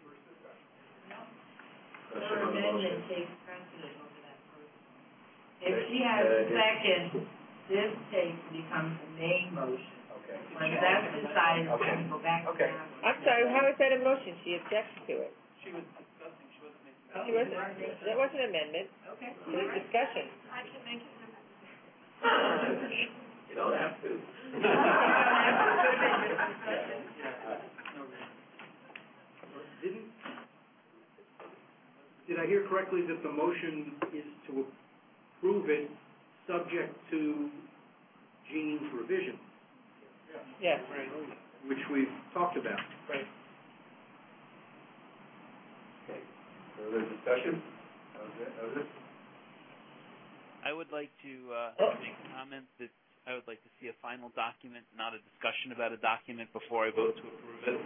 Her amendment takes precedent over that first. If she has a second, this takes, becomes the main motion. Okay. When that's decided, we're going to go back Okay. down. I'm sorry, how is that a motion? She objects to it. She was discussing, she wasn't making. She wasn't, that wasn't an amendment. Okay. It was discussion. I can make it an amendment. You don't have to. Didn't, did I hear correctly that the motion is to approve it subject to Gene's revision, Yes. which we've talked about? Right. discussion of thi- of this? I would like to uh, make a comment that I would like to see a final document, not a discussion about a document before I vote to approve it.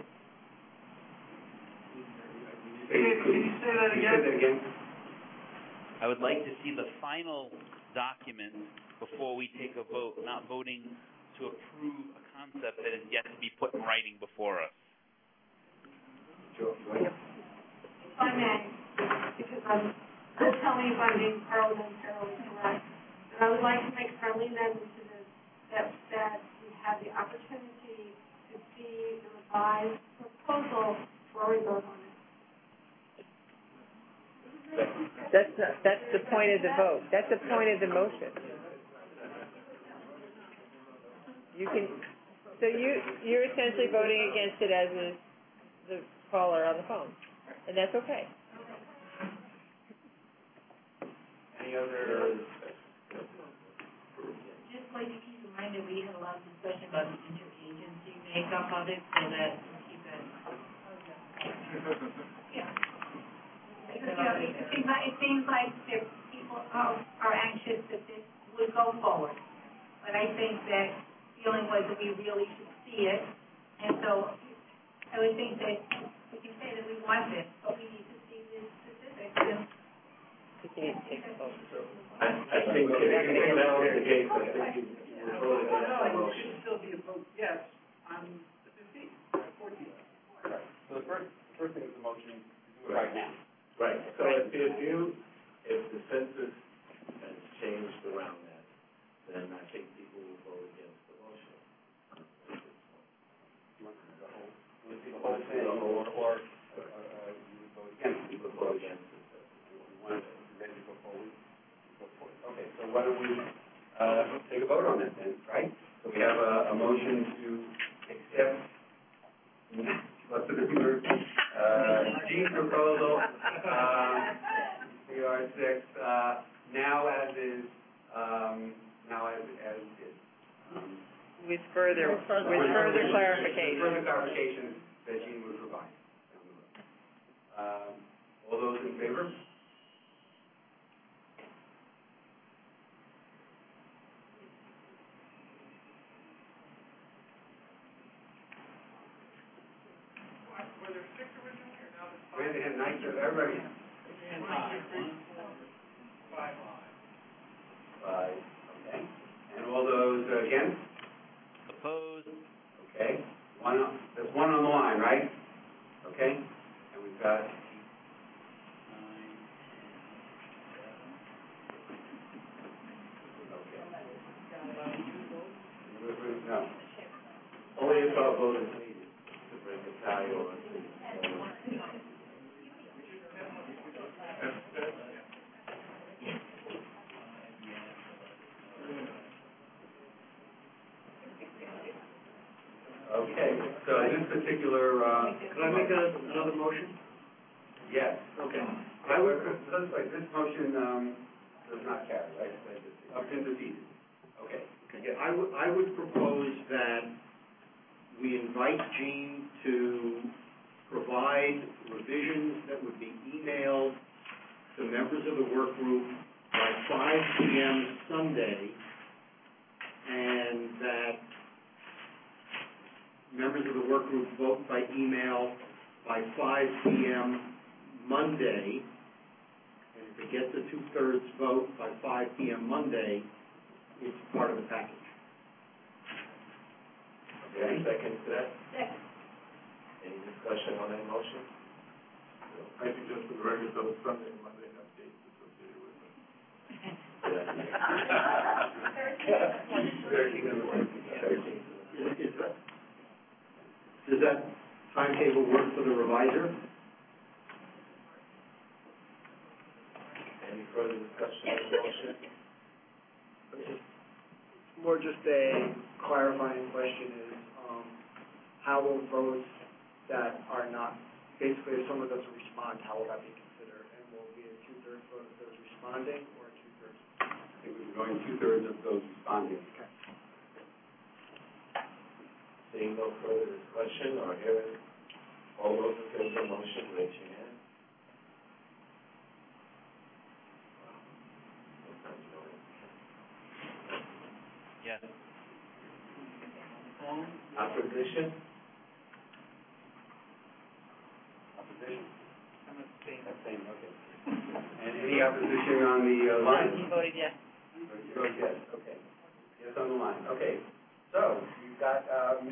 Can you say that again? Say that again? I would like to see the final document before we take a vote, not voting to approve a concept that is yet to be put in writing before us. Sure. Go ahead. If I may, because I'm, don't tell me if I'm being parliamentarily correct, but I would like to make friendly amendments to this, that, that we have the opportunity to see the revised proposal before we vote on it. That's not, that's the point of the vote. That's the point of the motion. You can, so you, you're essentially voting against it as is the caller on the phone, and that's okay. Any other? Just like to keep in mind that we had a lot of discussion about the interagency makeup of it, so that we keep it. Yeah. Because, you know, it seems like, it seems like if people are, are anxious that this would go forward. But I think that feeling was that we really should see it. And so I would think that we can say that we want this, but we need to see the specifics. And Continue to take a vote. I, I think if if that was the case, I think you you would vote against the It motion. should still be a vote yes on the fifteenth, fourteenth. So the first, the first thing is the motion to do it right now. Right, so if, if you, if the census has changed around that, then I think people will vote against the motion. You want to do the whole, you want to do the whole thing, or, or, uh, uh, you would vote against, You would vote against it. you want to, ready to go forward? Go forward. Okay, so why don't we, Uh, take a vote on it then, right? So we have a, a motion to accept, what's the number? Uh, Gene's proposal, um, C R six, uh, now as is, um, now as, as is. Um, With further, with further clarification. With further clarification that Gene would provide. Um, all those in favor? Were there six originally, or now there's We had to have nice, everybody. five? Five, okay. And all those uh, against? Opposed? Okay. One, on- there's one on the line, right? Okay. And we've got, we- we- no. Only if our vote is needed to bring a tie or. Okay, so this particular, uh. Can I make a, another motion? Yes. Okay. I would, looks like this motion, um, does not carry, right? Up to defeated. Okay. Yeah, I would, I would propose that we invite Gene to provide revisions that would be emailed to members of the work group by five P M Sunday, and that members of the work group vote by email by five P M Monday, and if it gets a two-thirds vote by five P M Monday, it's part of the package. Okay, second to that? Second. Any discussion on that motion? I think just for the record, so Sunday and Monday have dates associated with it. Thirteen and thirteen. Is that, does that timetable work for the reviser? Any further discussion on the motion? More just a clarifying question is, um, how will votes that are not, basically if someone doesn't respond, how will that be considered? And will it be a two-thirds vote of those responding, or a two-thirds? I think we're going two-thirds of those responding. Okay. Seeing no further discussion or hearing, all those in favor of the motion, raise your hand. Opposition? Opposition? I'm abstaining. Abstaining, okay. And any opposition on the uh, line? You voted yes. You voted yes, okay. Yes on the line, okay. So, you've got, um,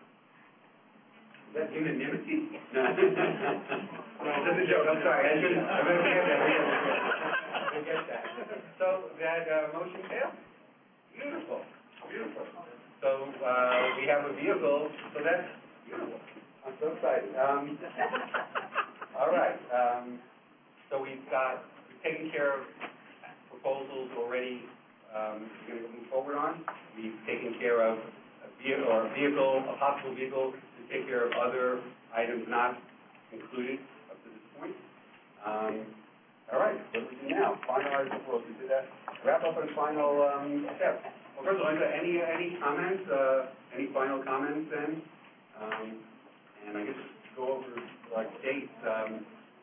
is that unanimity? No, that's a joke, I'm sorry, I shouldn't, I'm gonna forget that, I forget that. So, that, uh, motion failed? Beautiful, beautiful. So, uh, we have a vehicle, so that's beautiful. I'm so excited. Um, all right, um, so we've got, we've taken care of proposals already, um, we're gonna move forward on. We've taken care of a vehicle, or a vehicle, a possible vehicle, to take care of other items not included up to this point. Um, all right, what do we do now? Finalize the proposal. We did that. Wrap up on final um, steps. Well, first of all, any any comments? Uh, any final comments then? Um, and I guess go over like dates. Um,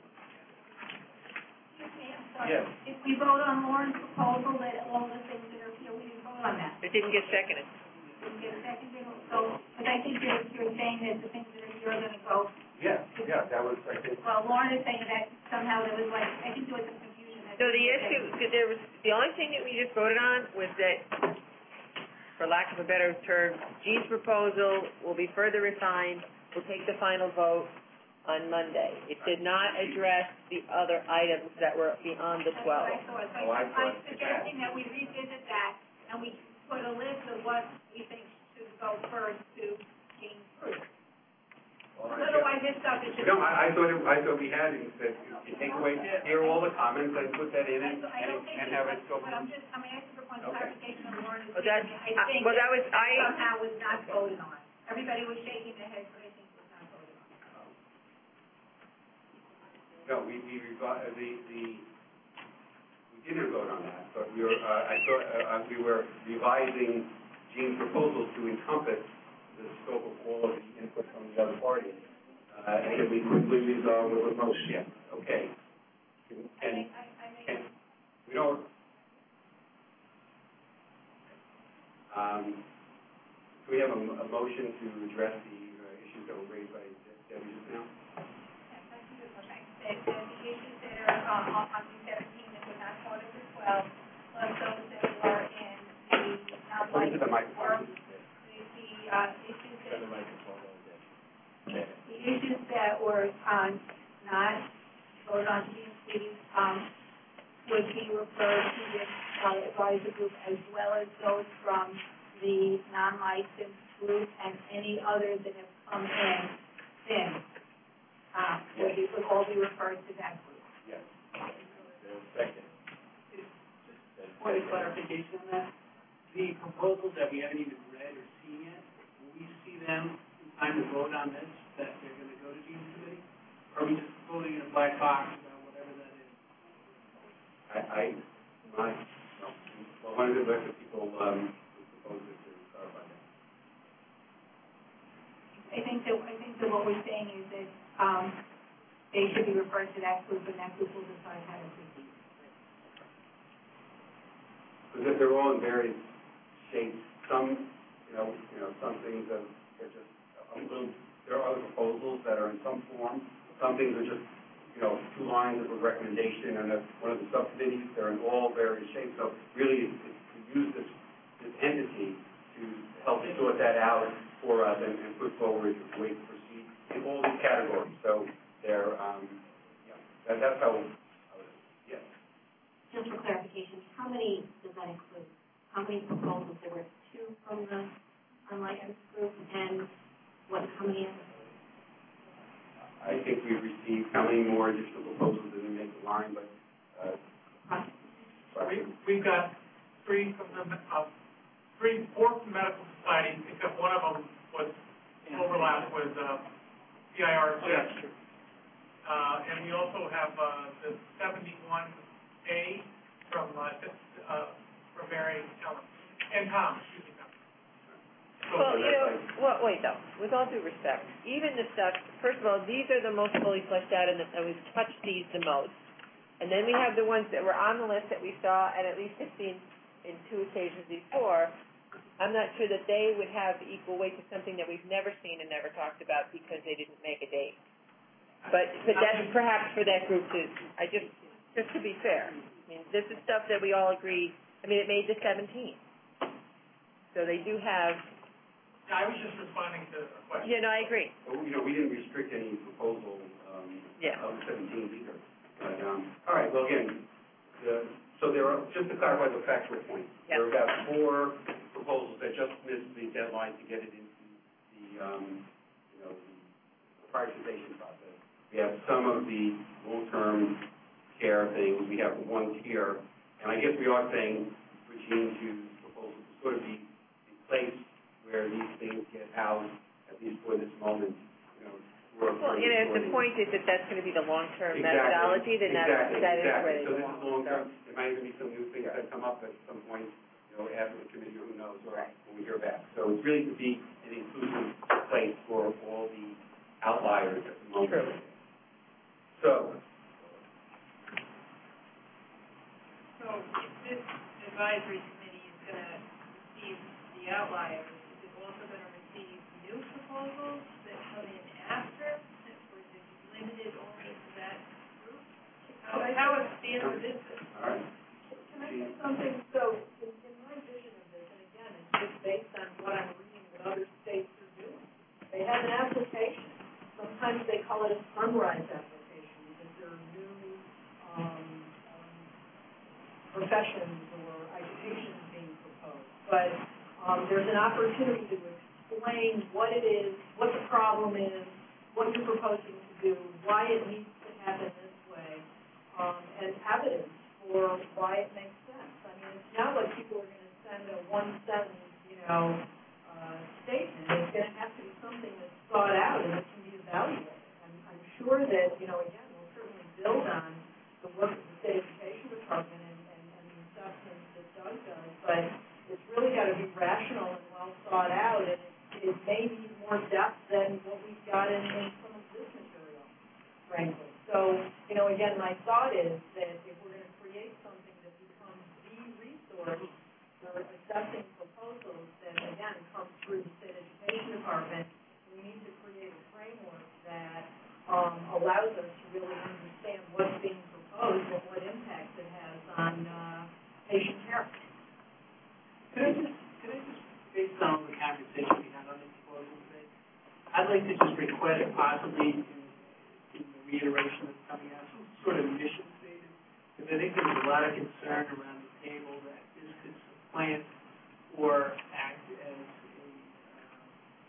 yes. If we vote on Lauren's proposal, that all the things that are here, we didn't vote on that. It didn't get seconded. Didn't get a second, so, but I think you're, you're saying that the things that are here are gonna go. Yeah, yeah, that was, I think. Well, Lauren is saying that somehow there was like, I think there was some confusion. So the issue, there was, the only thing that we just voted on was that, for lack of a better term, Gene's proposal will be further refined. We'll take the final vote on Monday. It did not address the other items that were beyond the twelve. That's what I thought. So I- I'm suggesting that we revisit that and we put a list of what we think should go first to Gene's group. Well, I Otherwise, this stuff is just. No, I, I thought it, I thought we had it, that you take away, hear all the comments and put that in and, I and, don't think and we- have it go. But I'm just, I'm asking for one Okay. clarification on Lauren's. Well, that's, I uh, think well, that was, I, somehow was not voted on. Everybody was shaking their heads, but I think it was not voted on. No, we, we revi- the, the, we didn't vote on that, but we were, uh, I thought, uh, uh, we were revising Gene's proposal to encompass the scope of all of the input from the other parties. Uh, and can we quickly resolve with a motion? Yeah, okay. And, and we don't, um, do we have a, a motion to address the uh, issues that were raised by Debbie just now? The, the issues that are, uh, on, on the seventeen that were not part of the twelve, plus those that were in the, not Bring like, to the or microphone. the, the, uh, issues that, the microphone. the issues that were, um, not voted on, these, um, would be referred to this, uh, advisory group as well as those from the non-licensed group and any others that have come in since. Uh, would, be, would all be referred to that group. Yes. Second. Point of clarification on that, the proposals that we haven't even read or seen yet, will we see them in time to vote on this, that they're gonna go to Gene's committee? Or are we just voting in a black box about whatever that is? I, I, my, no, well, one of the rest of people, um, proposed it to clarify that. I think that, I think that what we're saying is that, um, they should be referred to that group and that group will decide how to proceed. Because they're all in various shapes. Some, you know, you know, some things are, are just a little. There are other proposals that are in some form. Some things are just, you know, two lines of a recommendation and a, one of the subcommittees. They're in all various shapes. So really, it's, it's to use this this entity to help sort that out for us and, and put forward the way to proceed in all these categories. So they're, um, yeah, that, that's how. Yes. Just for clarification, how many does that include? How many proposals? There were two from the unlicensed group and what, how many others? I think we received how many more additional proposals didn't make the line, but, uh, We, we've got three from the, uh, three, four from medical society, except one of them was overlap with, uh, P I R. Oh, that's true. Uh, and we also have, uh, the seventy-one A from, uh, uh, from Mary Ellen, and Tom, excuse me, Tom. So, well, you know, well, wait though, with all due respect, even the stuff, first of all, these are the most fully fleshed out and, the, and we've touched these the most. And then we have the ones that were on the list that we saw and at least have seen in two occasions before. I'm not sure that they would have equal weight to something that we've never seen and never talked about because they didn't make a date. But, but that's perhaps for that group to, I just, just to be fair. I mean, this is stuff that we all agree, I mean, it made the seventeenth. So they do have. I was just responding to a question. Yeah, no, I agree. Well, you know, we didn't restrict any proposal, um, yeah. of the seventeenth either. But, um, all right, well, again, the, so there are, just to clarify the factual point, yep. there are about four proposals that just missed the deadline to get it into the, um, you know, the prioritization process. We have some of the long-term care things. We have one tier, and I guess we are saying for Gene Q's proposal to sort of be in place where these things get housed, at least for this moment, you know. For, well, for you know, if the point is that that's going to be the long-term exactly. methodology, then exactly. that, that exactly. is where they so belong. So this is long-term. There might even be some new things that come up at some point, you know, after the committee, or who knows, or right. when we hear back. So it's really to be an inclusive place for all the outliers at the moment. True. So. So if this advisory committee is going to receive the outliers, is it also going to receive new proposals that come in after, or is it limited only to that group? How, how expansive is this? All right. Can I say something? So in, in my vision of this, and again, it's just based on what I'm reading that other states are doing. They have an application. Sometimes they call it a sunrise application because there are new um, um, professions or occupations being proposed. But um, there's an opportunity to explain what it is, what the problem is, what you're proposing to do, why it needs to happen this way, um, and evidence for why it makes sense. I mean, it's not like people are going to send a one-sentence, you know, uh, statement. It's going to have to be something that's thought out and that can be evaluated. I'm, I'm sure that, you know, again, we'll certainly build on the work of the State Education Department and, and, and the assessments that Doug does, but it's really got to be rational and well thought out, and it, it may need more depth than what we've got in, in some of this material, frankly. So, you know, again, my thought is that if we're going to create something that becomes the resource for assessing proposals that, again, come through the State Education Department, we need to create a framework that um, allows us to really understand what's being proposed and what impact it has on uh, patient care. Could I just, could I just, based on the conversation we had on the proposal today, I'd like to just request possibly in, in the reiteration that's coming out, some sort of mission statement, because I think there's a lot of concern around the table that this could supplant or act as a, uh,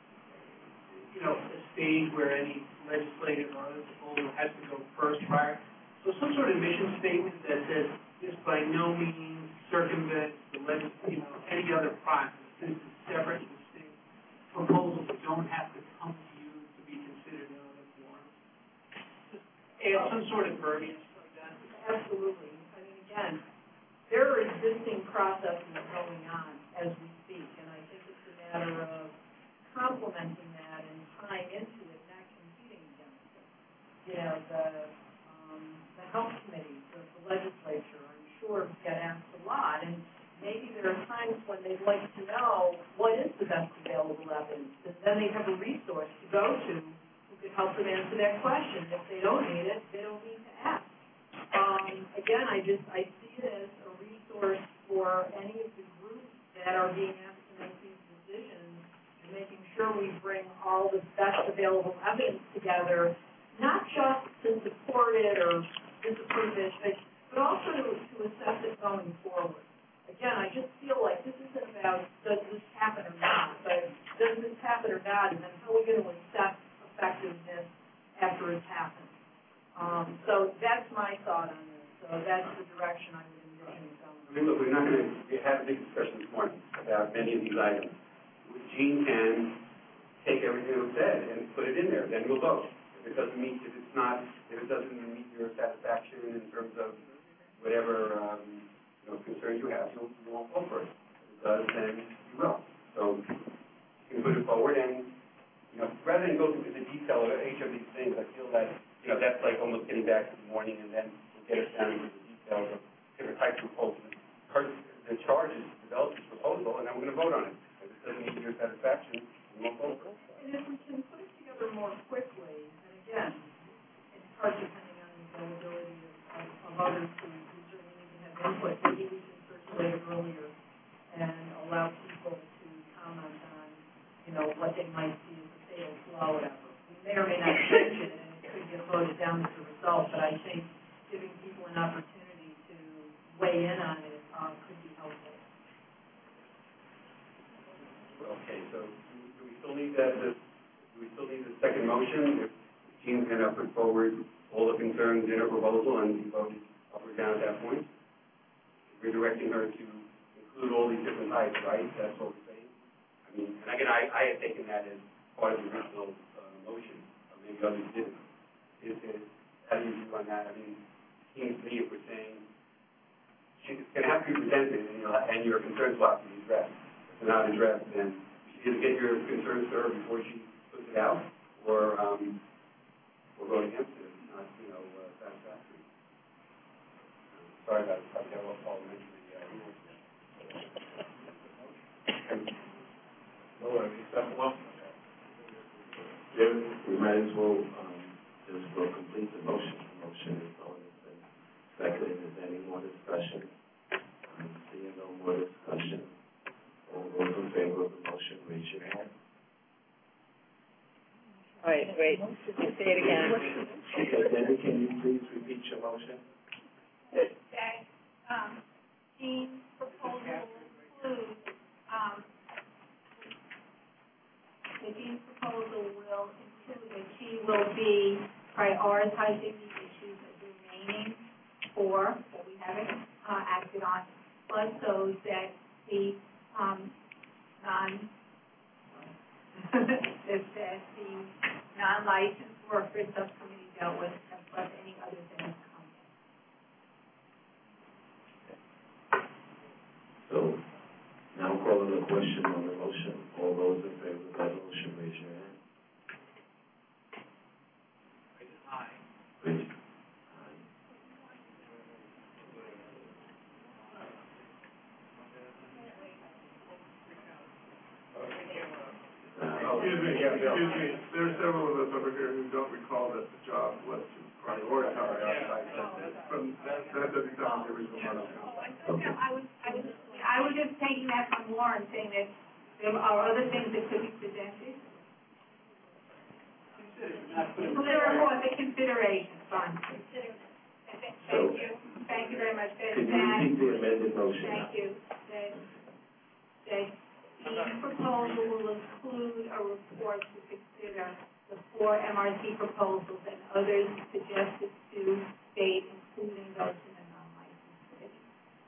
you know, a stage where any legislative or other proposal has to go first prior. So some sort of mission statement that says this by no means circumvents the legis, you know, any other process. This is separate and distinct proposals that don't have to come to you to be considered in other forums. Just add some sort of verbiage like that. Absolutely. I mean, again, there are existing processes going on as we speak, and I think it's a matter of complementing that and tying into it, not competing against it. You know, the um, the health committees of the legislature, I'm sure, get asked a lot, and maybe there are times when they'd like to know what is the best available evidence, and then they have a resource to go to who could help them answer that question. If they don't need it, they don't need to ask. Um, again, I just I see it as a resource for any of the groups that are being asked to make these decisions, and making sure we bring all the best available evidence together, not just to support it or disapprove it, but, but also to, to assess it going forward. Again, I just feel like this isn't about does this happen or not, but does this happen or not, and then how are we going to assess effectiveness after it's happened. Um, so that's my thought on this. So that's the direction I would envision going. I mean, look, we're not going to have a big discussion this morning about many of these items. Gene can take everything that was said and put it in there, then we'll vote. If it doesn't meet, if it's not, if it doesn't meet your satisfaction in terms of whatever um, you know, concern you have, you, you won't vote for it. If it does, then you will. So you can put it forward, and you know, rather than go through the detail of each of these things, I feel that you know that's like almost getting back to the morning, and then we'll get us down into the details of different types of proposals. The charge is to develop this proposal, and then we're going to vote on it. And part depending on the availability of, of others who who certainly need to have input, maybe we can circulate it earlier and allow people to comment on, you know, what they might see as a fatal flaw, whatever. We may or may not change it, and it could get voted down as a result, but I think giving people an opportunity to weigh in on it uh, could be helpful. Okay, so do we still need that, this, do we still need the second motion? If Jean's going to put forward all the concerns in her proposal and be voted up or down at that point? We're directing her to include all these different types, right? That's what we're saying? I mean, and again, I, I had taken that as part of the original uh, motion, or maybe others didn't. Is it, how do you view on that? I mean, it seems to me if we're saying it's going to have to be presented and, you'll, and your concerns will have to be addressed. If they're not addressed, then you should either get your concerns to her before she puts it out, or um, or vote against it. It's not, you know, uh, satisfactory. Sorry about it. Probably got a little parliamentary uh, rules there. No worries. That's one. Jim, we might as well um, just go complete the motion. The motion is on. It's been seconded. Is there any more discussion? Um, seeing no more discussion. All those in favor of the motion, raise your hand. All right, great. Say it again. Okay, Debbie, can you please repeat your motion? That, um, Jean's proposal will include, um, the Jean's proposal will include that she will be prioritizing the issues that are remaining for, that we haven't, uh, acted on, plus those that the, um, non, that, that the non-licensed workers subcommittee dealt with, and plus any others that have come. So, now calling the question on the motion. All those in favor of that motion, raise your hand. Aye. Raise your hand. Excuse me, excuse me, there are several of us over here who don't recall that the job was to prioritize. From that, that doesn't sound the original motion. No, I was, I was, I was just taking that from Lauren, saying that there are other things that could be presented. Consider for the consideration fund. Thank you, thank you very much. That, Could you repeat the amended motion? Thank you. That, that the proposal will include a report to consider the four M R C proposals and others suggested to state, including those in the non-licensed division.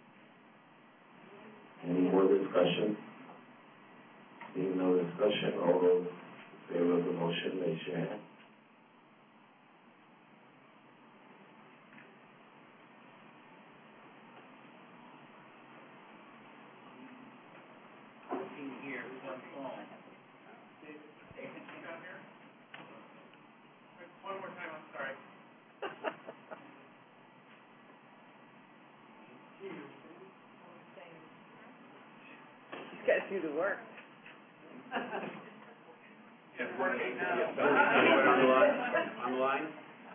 Any more discussion? Seeing no discussion, all those in favor of the motion, raise your hand. Here, who's on the phone? David, David, you down here? One more time, I'm sorry. He's got to do the work. It's working now. Anybody on the line? On the line?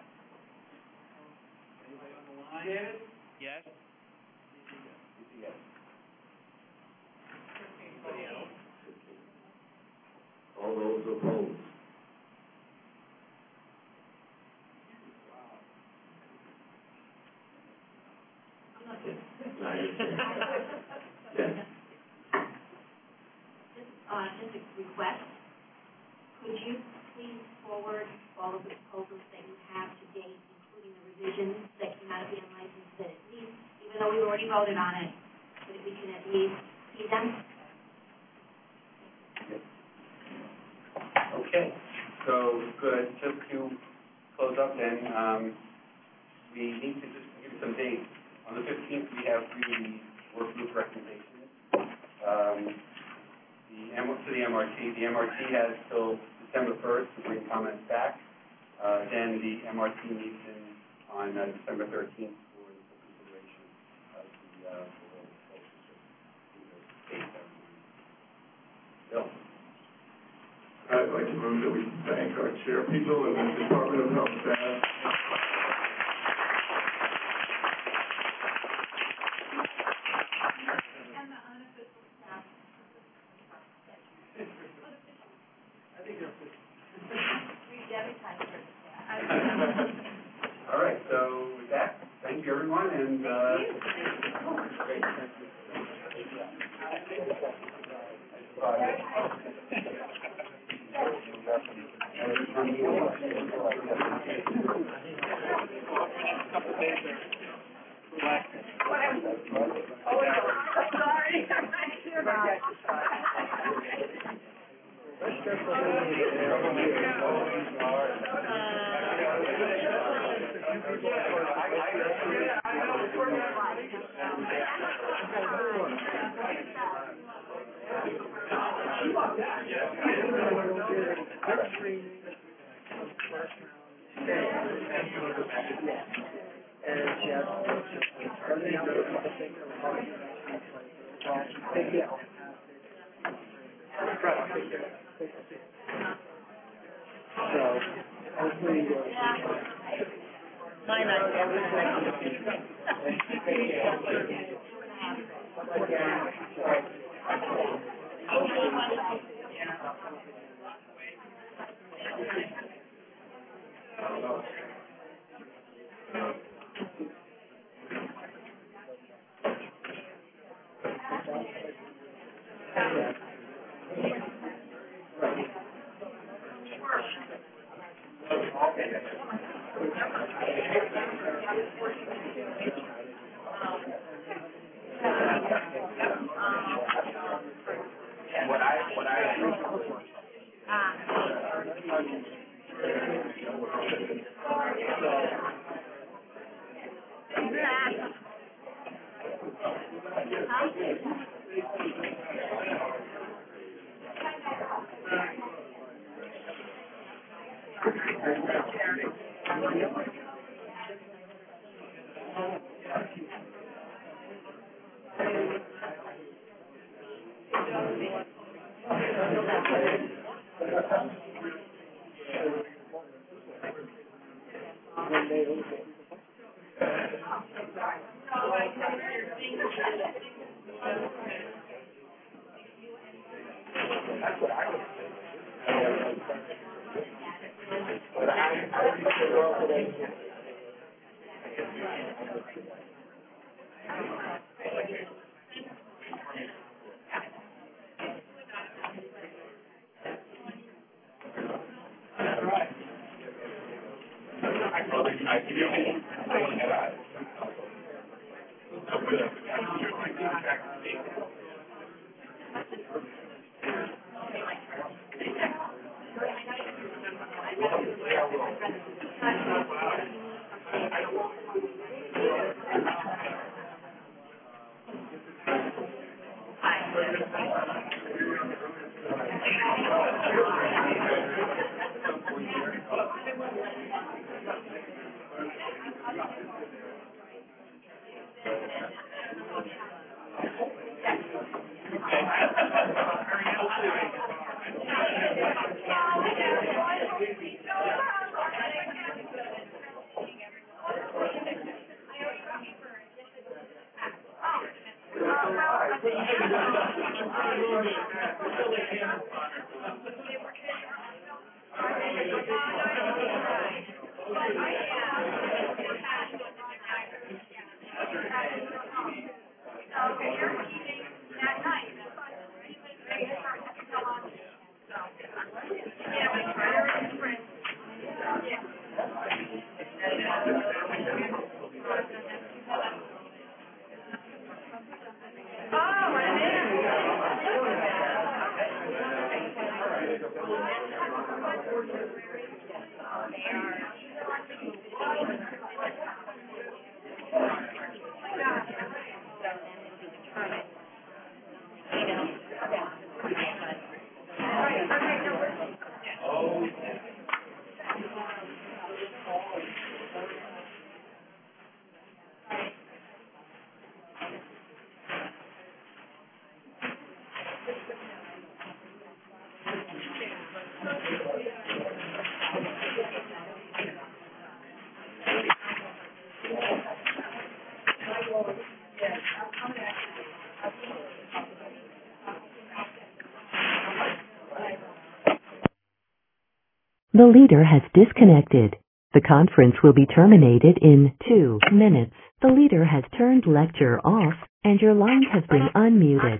Anybody on the line? David? Yes? Yes. Anybody else? All those opposed? Nine to ten. Yes. Just, uh, just a request, could you please forward all of the proposals that you have to date, including the revisions that came out of the unlicensed, that at least, even though we've already voted on it, that we can at least see them? Okay, so good. Just to close up then, um, we need to just give you some dates. On the fifteenth, we have three work group recommendations. Um, the M to the M R T. The M R T has till December first to bring comments back. Uh, then the M R T meets in on uh, December thirteenth for the consideration of the uh, Bill. I'd like to move that we thank our chair people and the Department of Health staff everyone, and, uh, The leader has disconnected. The conference will be terminated in two minutes. The leader has turned lecture off, and your line has been unmuted.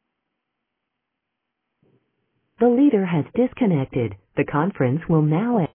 The leader has disconnected. The conference will now end.